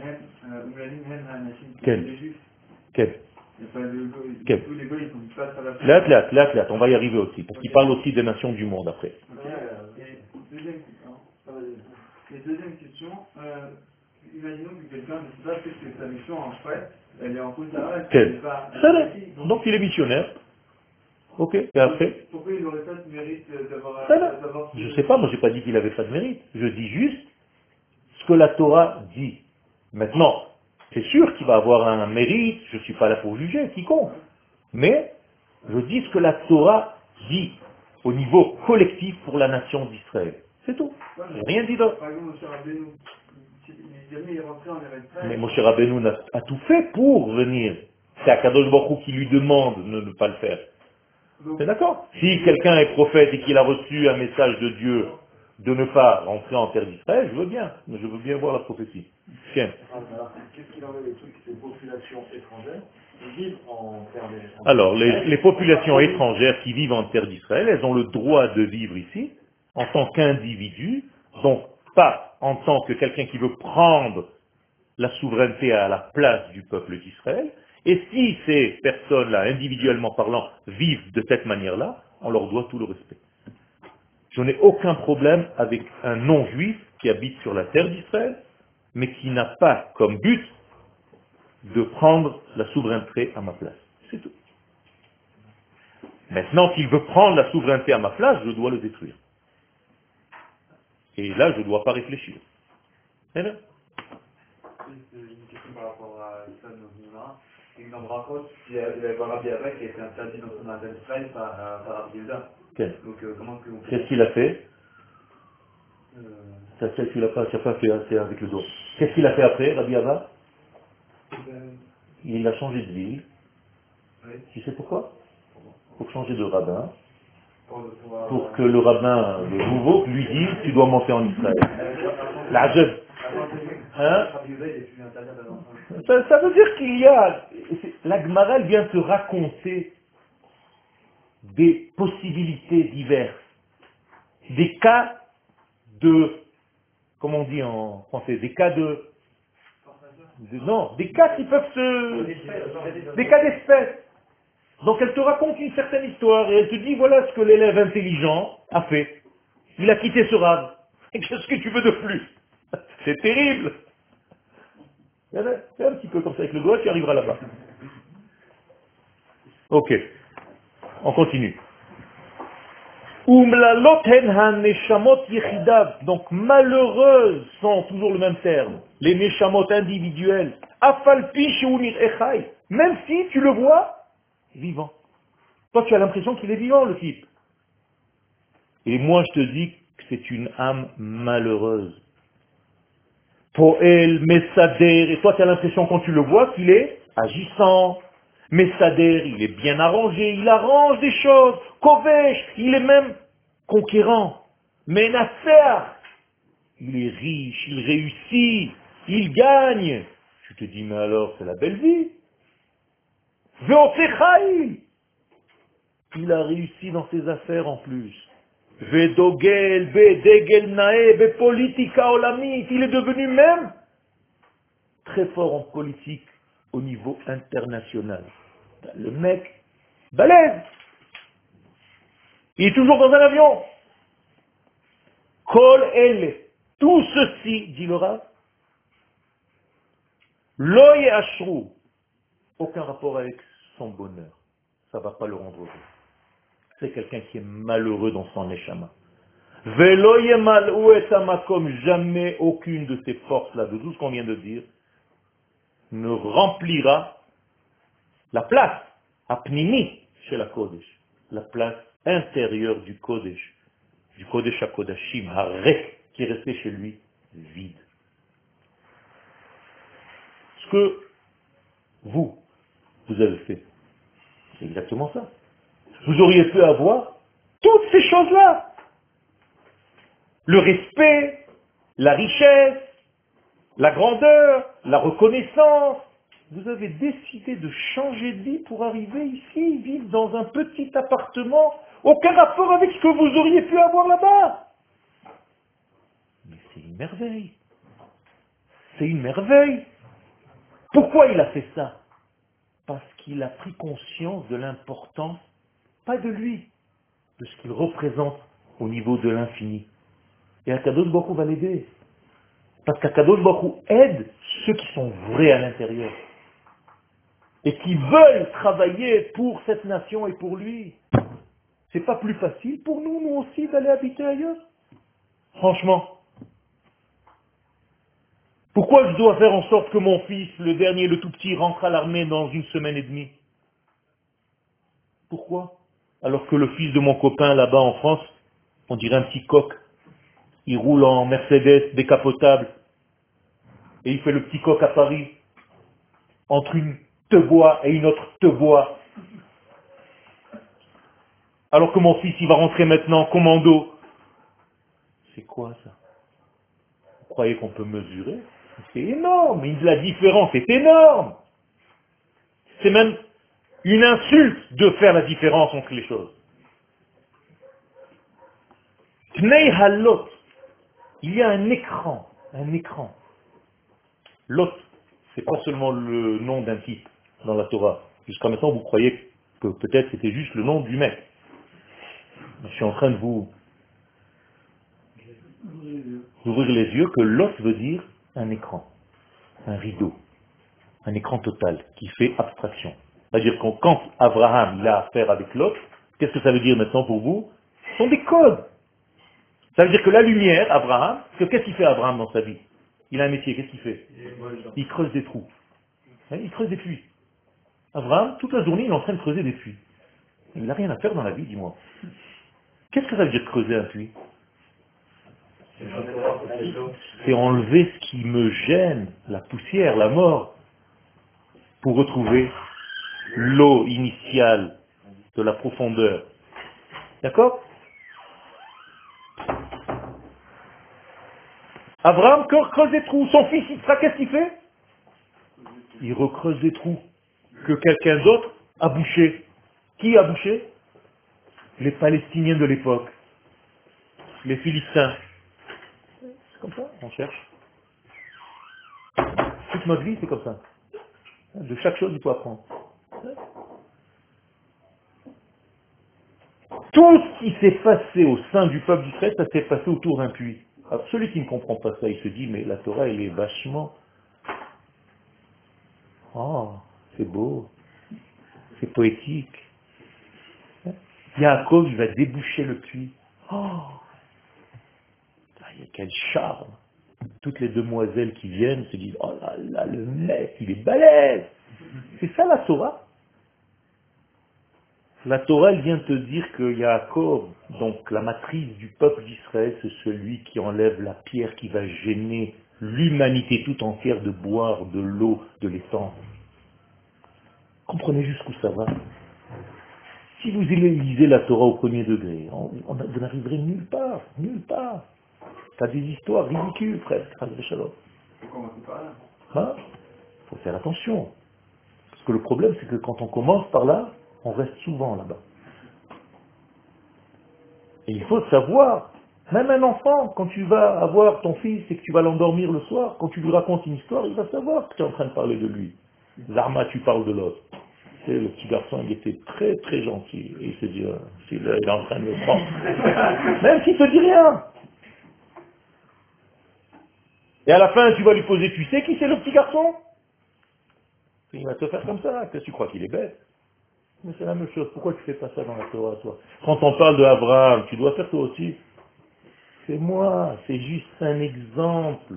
Quel? Quel? Tous les gars, ils sont pas à la Là, on va y arriver aussi, parce qu'il parle aussi des nations du monde après. Et deuxième question, imaginons que quelqu'un ne sait pas que sa mission en fait, elle est en cause d'arrêt. Donc il est missionnaire. Ok, et après? Pourquoi il n'aurait pas de mérite d'avoir... Je ne sais pas, moi j'ai pas dit qu'il avait pas de mérite. Je dis juste ce que la Torah dit. Maintenant, c'est sûr qu'il va avoir un mérite, je ne suis pas là pour juger, quiconque. Mais je dis ce que la Torah dit au niveau collectif pour la nation d'Israël. C'est tout. J'ai rien dit d'autre. Par exemple, Moshe Rabbeinu, jamais il est rentré en Eretz. Mais Moshe Rabbeinu a tout fait pour venir. C'est Akadosh Baruch Hu qui lui demande de ne pas le faire. C'est d'accord? Si quelqu'un est prophète et qu'il a reçu un message de Dieu de ne pas rentrer en terre d'Israël, je veux bien voir la prophétie. Tiens. Alors, qu'est-ce qu'il en est des trucs, ces populations étrangères qui vivent en terre d'Israël? Alors, les populations étrangères qui vivent en terre d'Israël, elles ont le droit de vivre ici en tant qu'individus, donc pas en tant que quelqu'un qui veut prendre la souveraineté à la place du peuple d'Israël. Et si ces personnes-là, individuellement parlant, vivent de cette manière-là, on leur doit tout le respect. Je n'ai aucun problème avec un non-juif qui habite sur la terre d'Israël, mais qui n'a pas comme but de prendre la souveraineté à ma place. C'est tout. Maintenant, s'il veut prendre la souveraineté à ma place, je dois le détruire. Et là, je ne dois pas réfléchir. C'est là. Une question par rapport à ça, il me raconte qu'il y avait Rabbi Abba qui a été interdit dans son Adam Israël par Rabbi Yehuda. Donc, comment que Qu'est-ce qu'il a fait? Tu l'as pas fait assez avec le dos. Qu'est-ce qu'il a fait après, Rabbi Abba? Il a changé de ville. Tu sais pourquoi? Pour changer de rabbin. Pour que le rabbin, le nouveau, lui dise, tu dois monter en Israël. L'ajab. Hein? Ça veut dire qu'il y a... La Gemara, elle vient te raconter des possibilités diverses. Des cas de... Comment on dit en français? Des cas non, des cas qui peuvent se... Des cas d'espèce. Donc elle te raconte une certaine histoire et elle te dit voilà ce que l'élève intelligent a fait. Il a quitté ce rave. Qu'est-ce que tu veux de plus? C'est terrible. C'est un petit peu comme ça avec le doigt, tu arriveras là-bas. Ok, on continue. Umlalot hen ha-neshamot yechidav. Donc malheureuses sont toujours le même terme. Les neshamot individuelles. Afalpi sheunir echai. Même si tu le vois vivant. Toi tu as l'impression qu'il est vivant le type. Et moi je te dis que c'est une âme malheureuse. Poel, Messader, et toi tu as l'impression quand tu le vois qu'il est agissant. Messader, il est bien arrangé, il arrange des choses. Kovesh, il est même conquérant. Menasser, il est riche, il réussit, il gagne. Tu te dis, mais alors c'est la belle vie. Veotechai, il a réussi dans ses affaires en plus. Vedogel, Bedegel Nae, Bepolitika Olamit, il est devenu même très fort en politique au niveau international. Le mec, balèze. Il est toujours dans un avion. Kol ele. Tout ceci, dit le Rav, loye ashrou. Aucun rapport avec son bonheur. Ça ne va pas le rendre heureux. C'est quelqu'un qui est malheureux dans son neshama. Veloye malou et amakom. Jamais aucune de ces forces-là, de tout ce qu'on vient de dire, ne remplira la place apnimi chez la Kodesh, la place intérieure du Kodesh HaKodashim, Harek, qui est resté chez lui vide. Ce que vous avez fait, c'est exactement ça. Vous auriez pu avoir toutes ces choses-là. Le respect, la richesse, la grandeur, la reconnaissance. Vous avez décidé de changer de vie pour arriver ici, vivre dans un petit appartement, aucun rapport avec ce que vous auriez pu avoir là-bas. Mais c'est une merveille. C'est une merveille. Pourquoi il a fait ça? Parce qu'il a pris conscience de l'importance, pas de lui, de ce qu'il représente au niveau de l'infini. Et Akadosh Baruch Hu va l'aider. Parce qu'Akadosh Baruch Hu aide ceux qui sont vrais à l'intérieur. Et qui veulent travailler pour cette nation et pour lui. C'est pas plus facile pour nous, nous aussi, d'aller habiter ailleurs? Franchement. Pourquoi je dois faire en sorte que mon fils, le dernier, le tout petit, rentre à l'armée dans 1 semaine et demie? Pourquoi? Alors que le fils de mon copain là-bas en France, on dirait un petit coq. Il roule en Mercedes décapotable. Et il fait le petit coq à Paris. Entre une te-bois et une autre te-bois. Alors que mon fils, il va rentrer maintenant commando. C'est quoi ça? Vous croyez qu'on peut mesurer? C'est énorme. La différence est énorme. C'est même une insulte de faire la différence entre les choses. Pnei halot. Il y a un écran. Un écran. Lot, c'est pas seulement le nom d'un type dans la Torah. Jusqu'à maintenant, vous croyez que peut-être c'était juste le nom du mec. Je suis en train de vous ouvrir les yeux que Lot veut dire un écran, un rideau, un écran total qui fait abstraction. C'est-à-dire que quand Abraham il a affaire avec Lot, qu'est-ce que ça veut dire maintenant pour vous? Ce sont des codes. Ça veut dire que la lumière, Abraham, qu'est-ce qu'il fait Abraham dans sa vie? Il a un métier, qu'est-ce qu'il fait? Il creuse des trous. Il creuse des puits. Abraham, toute la journée, il est en train de creuser des puits. Il n'a rien à faire dans la vie, dis-moi. Qu'est-ce que ça veut dire creuser un puits? C'est enlever ce qui me gêne, la poussière, la mort, pour retrouver l'eau initiale de la profondeur. D'accord? Abraham creuse des trous. Son fils Yitzhak, qu'est-ce qu'il fait? Il recreuse des trous que quelqu'un d'autre a bouché. Qui a bouché? Les Palestiniens de l'époque. Les Philistins. C'est comme ça, on cherche. Toute notre vie, c'est comme ça. De chaque chose, il faut apprendre. Tout ce qui s'est passé au sein du peuple d'Israël, ça s'est passé autour d'un puits. Alors, celui qui ne comprend pas ça, il se dit, mais la Torah, elle est vachement... Oh, c'est beau. C'est poétique. Yaakov, il va déboucher le puits. Oh, quel charme. Toutes les demoiselles qui viennent se disent, oh là là, le mec, il est balèze. C'est ça la Torah. La Torah, elle vient te dire que Yaakov, donc la matrice du peuple d'Israël, c'est celui qui enlève la pierre qui va gêner l'humanité tout entière de boire de l'eau de l'étang. Comprenez jusqu'où ça va. Si vous lisez la Torah au premier degré, vous n'arriverez nulle part, nulle part. T'as des histoires ridicules presque, Faut commencer par là. hein? Faut faire attention. Parce que le problème, c'est que quand on commence par là, on reste souvent là-bas. Et il faut savoir, même un enfant, quand tu vas avoir ton fils et que tu vas l'endormir le soir, quand tu lui racontes une histoire, il va savoir que tu es en train de parler de lui. Zarma, tu parles de l'autre. Et le petit garçon, il était très très gentil. Et il s'est dit, il est en train de me prendre. Même s'il ne te dit rien. Et à la fin, tu vas lui poser, tu sais qui c'est le petit garçon? Il va te faire comme ça. Qu'est-ce que tu crois qu'il est bête? Mais c'est la même chose. Pourquoi tu fais pas ça dans la Torah, toi? Quand on parle de Abraham, tu dois faire toi aussi. C'est moi, c'est juste un exemple.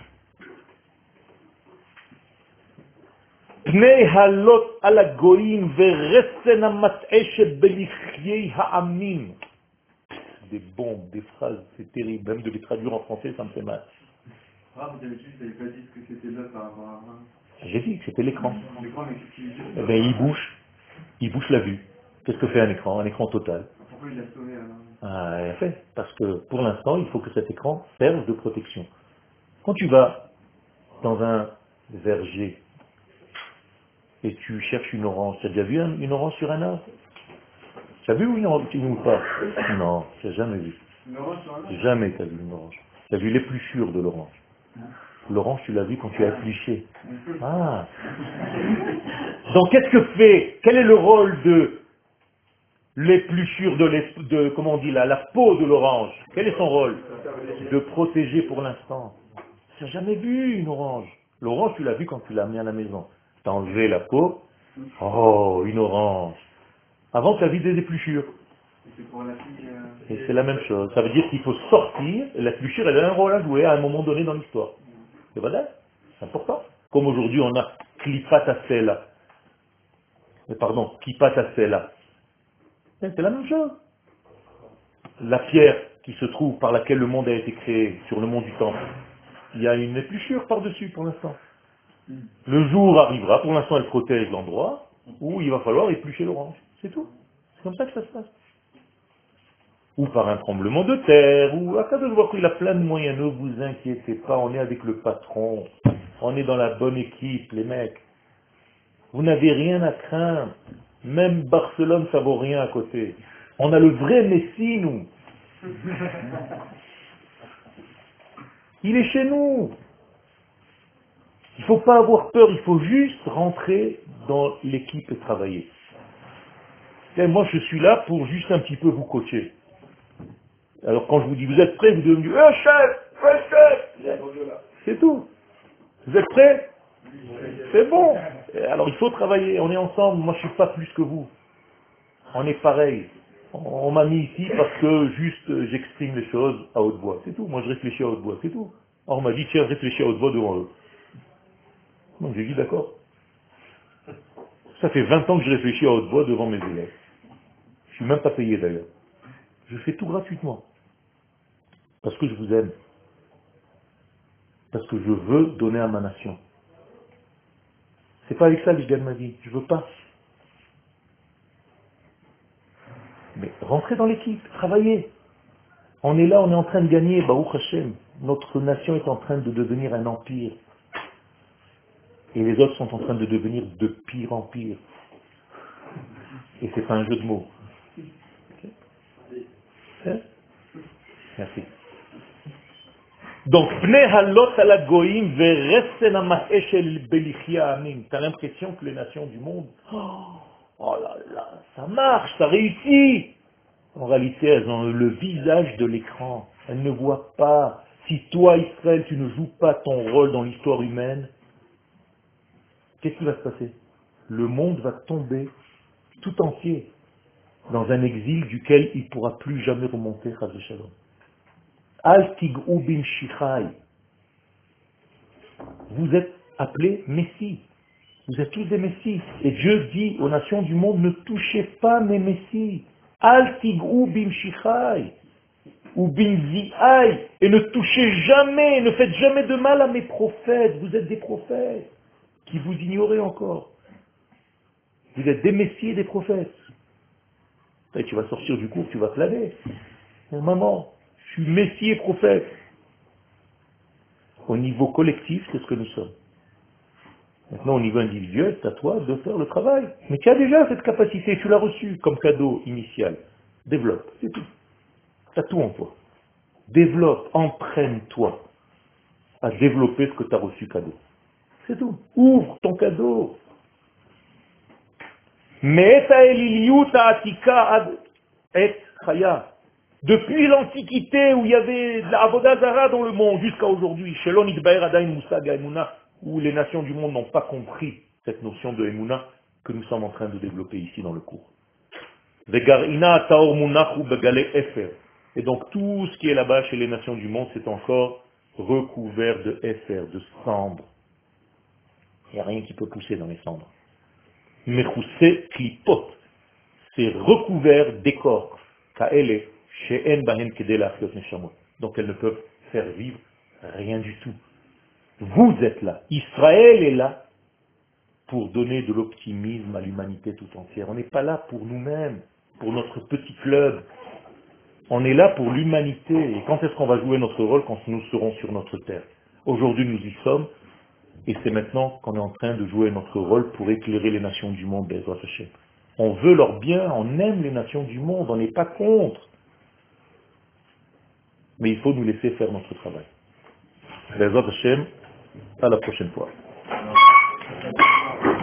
Pnei halot ala goyim veressen hamat'eh shebelichiyei ha'amim. Des bombes, des phrases, c'est terrible. Même de les traduire en français, ça me fait mal. Ah, vous avez juste, pas dit ce que c'était là par rapport à... J'ai dit que c'était l'écran. L'écran, mais qu'est-ce qu'il dit? Eh bien, il bouge la vue. Qu'est-ce que fait un écran? Un écran total. Pourquoi il l'a sauvé alors? Ah, il a fait. Parce que pour l'instant, il faut que cet écran serve de protection. Quand tu vas dans un verger et tu cherches une orange, tu as déjà vu une orange sur un arbre? Tu as vu une orange ou pas? Non, tu n'as jamais vu. Une orange sur un arbre? Jamais tu as vu une orange. Tu as vu l'épluchure de l'orange. L'orange, tu l'as vu quand tu as épluché. Ah. Donc qu'est-ce que fait? Quel est le rôle de l'épluchure de comment on dit là, la peau de l'orange? Quel est son rôle? De protéger pour l'instant. Tu n'as jamais vu une orange. L'orange, tu l'as vu quand tu l'as mis à la maison. Tu as enlevé la peau. Oh, une orange. Avant, tu as vu des épluchures. C'est pour la fille... Et c'est la même chose. Ça veut dire qu'il faut sortir. L'épluchure, elle a un rôle à jouer à un moment donné dans l'histoire. C'est vrai? C'est important. Comme aujourd'hui, on a Klipat Asela. Pardon, Klipat Asela. C'est la même chose. La pierre qui se trouve par laquelle le monde a été créé, sur le mont du Temple, il y a une épluchure par-dessus pour l'instant. Le jour arrivera, pour l'instant elle protège l'endroit, où il va falloir éplucher l'orange. C'est tout. C'est comme ça que ça se passe. Ou par un tremblement de terre, ou à cas de voir qu'il a plein de moyens, ne vous inquiétez pas, on est avec le patron, on est dans la bonne équipe, les mecs. Vous n'avez rien à craindre. Même Barcelone, ça vaut rien à côté. On a le vrai Messie, nous. Il est chez nous. Il ne faut pas avoir peur, il faut juste rentrer dans l'équipe et travailler. Et moi, je suis là pour juste un petit peu vous coacher. Alors quand je vous dis, vous êtes prêts, vous devez me dire, chef, c'est tout. Vous êtes prêts? C'est bon. Alors il faut travailler, on est ensemble, moi je ne suis pas plus que vous. On est pareil. On m'a mis ici parce que juste j'exprime les choses à haute voix, c'est tout. Moi je réfléchis à haute voix, c'est tout. Alors on m'a dit, tiens, réfléchis à haute voix devant eux. Donc j'ai dit, d'accord. Ça fait 20 ans que je réfléchis à haute voix devant mes élèves. Je ne suis même pas payé d'ailleurs. Je fais tout gratuitement. Parce que je vous aime. Parce que je veux donner à ma nation. C'est pas avec ça que je gagne ma vie. Je veux pas. Mais rentrez dans l'équipe, travaillez. On est là, on est en train de gagner, Baruch Hashem. Notre nation est en train de devenir un empire. Et les autres sont en train de devenir de pire en pire. Et c'est pas un jeu de mots. Hein? Merci. Donc, Pnei halot ala goyim veressen hamat'eh shel belichia amim. T'as l'impression que les nations du monde, oh là là, ça marche, ça réussit. En réalité, elles ont le visage de l'écran. Elles ne voient pas. Si toi, Israël, tu ne joues pas ton rôle dans l'histoire humaine, qu'est-ce qui va se passer? Le monde va tomber tout entier, dans un exil duquel il ne pourra plus jamais remonter, Chas v'Shalom. Al tig'u bimshichai. Vous êtes appelés Messie. Vous êtes tous des Messies. Et Dieu dit aux nations du monde, ne touchez pas mes Messies. Al tig'u bimshichai. Ou bimzi'ai. Et ne touchez jamais, ne faites jamais de mal à mes prophètes. Vous êtes des prophètes qui vous ignorez encore. Vous êtes des Messies et des prophètes. Et tu vas sortir du cours, tu vas te laver. Maman, je suis Messie et prophète. Au niveau collectif, c'est ce que nous sommes. Maintenant, au niveau individuel, c'est à toi de faire le travail. Mais tu as déjà cette capacité, tu l'as reçue comme cadeau initial. Développe, c'est tout. Tu as tout en toi. Développe, entraîne-toi à développer ce que tu as reçu cadeau. C'est tout. Ouvre ton cadeau. Depuis l'Antiquité où il y avait de la Avodah Zara dans le monde jusqu'à aujourd'hui, où les nations du monde n'ont pas compris cette notion de Emouna que nous sommes en train de développer ici dans le cours. Et donc tout ce qui est là-bas chez les nations du monde, c'est encore recouvert de Efer, de cendres. Il n'y a rien qui peut pousser dans les cendres. Mechoussé klipot, c'est recouvert d'écorces. Kaele, she'en bahen kedei la'achyot neshamot. Donc elles ne peuvent faire vivre rien du tout. Vous êtes là. Israël est là pour donner de l'optimisme à l'humanité tout entière. On n'est pas là pour nous-mêmes, pour notre petit club. On est là pour l'humanité. Et quand est-ce qu'on va jouer notre rôle? Quand nous serons sur notre terre. Aujourd'hui, nous y sommes. Et c'est maintenant qu'on est en train de jouer notre rôle pour éclairer les nations du monde, Bezrat Hashem. On veut leur bien, on aime les nations du monde, on n'est pas contre. Mais il faut nous laisser faire notre travail. Bezrat Hashem, à la prochaine fois.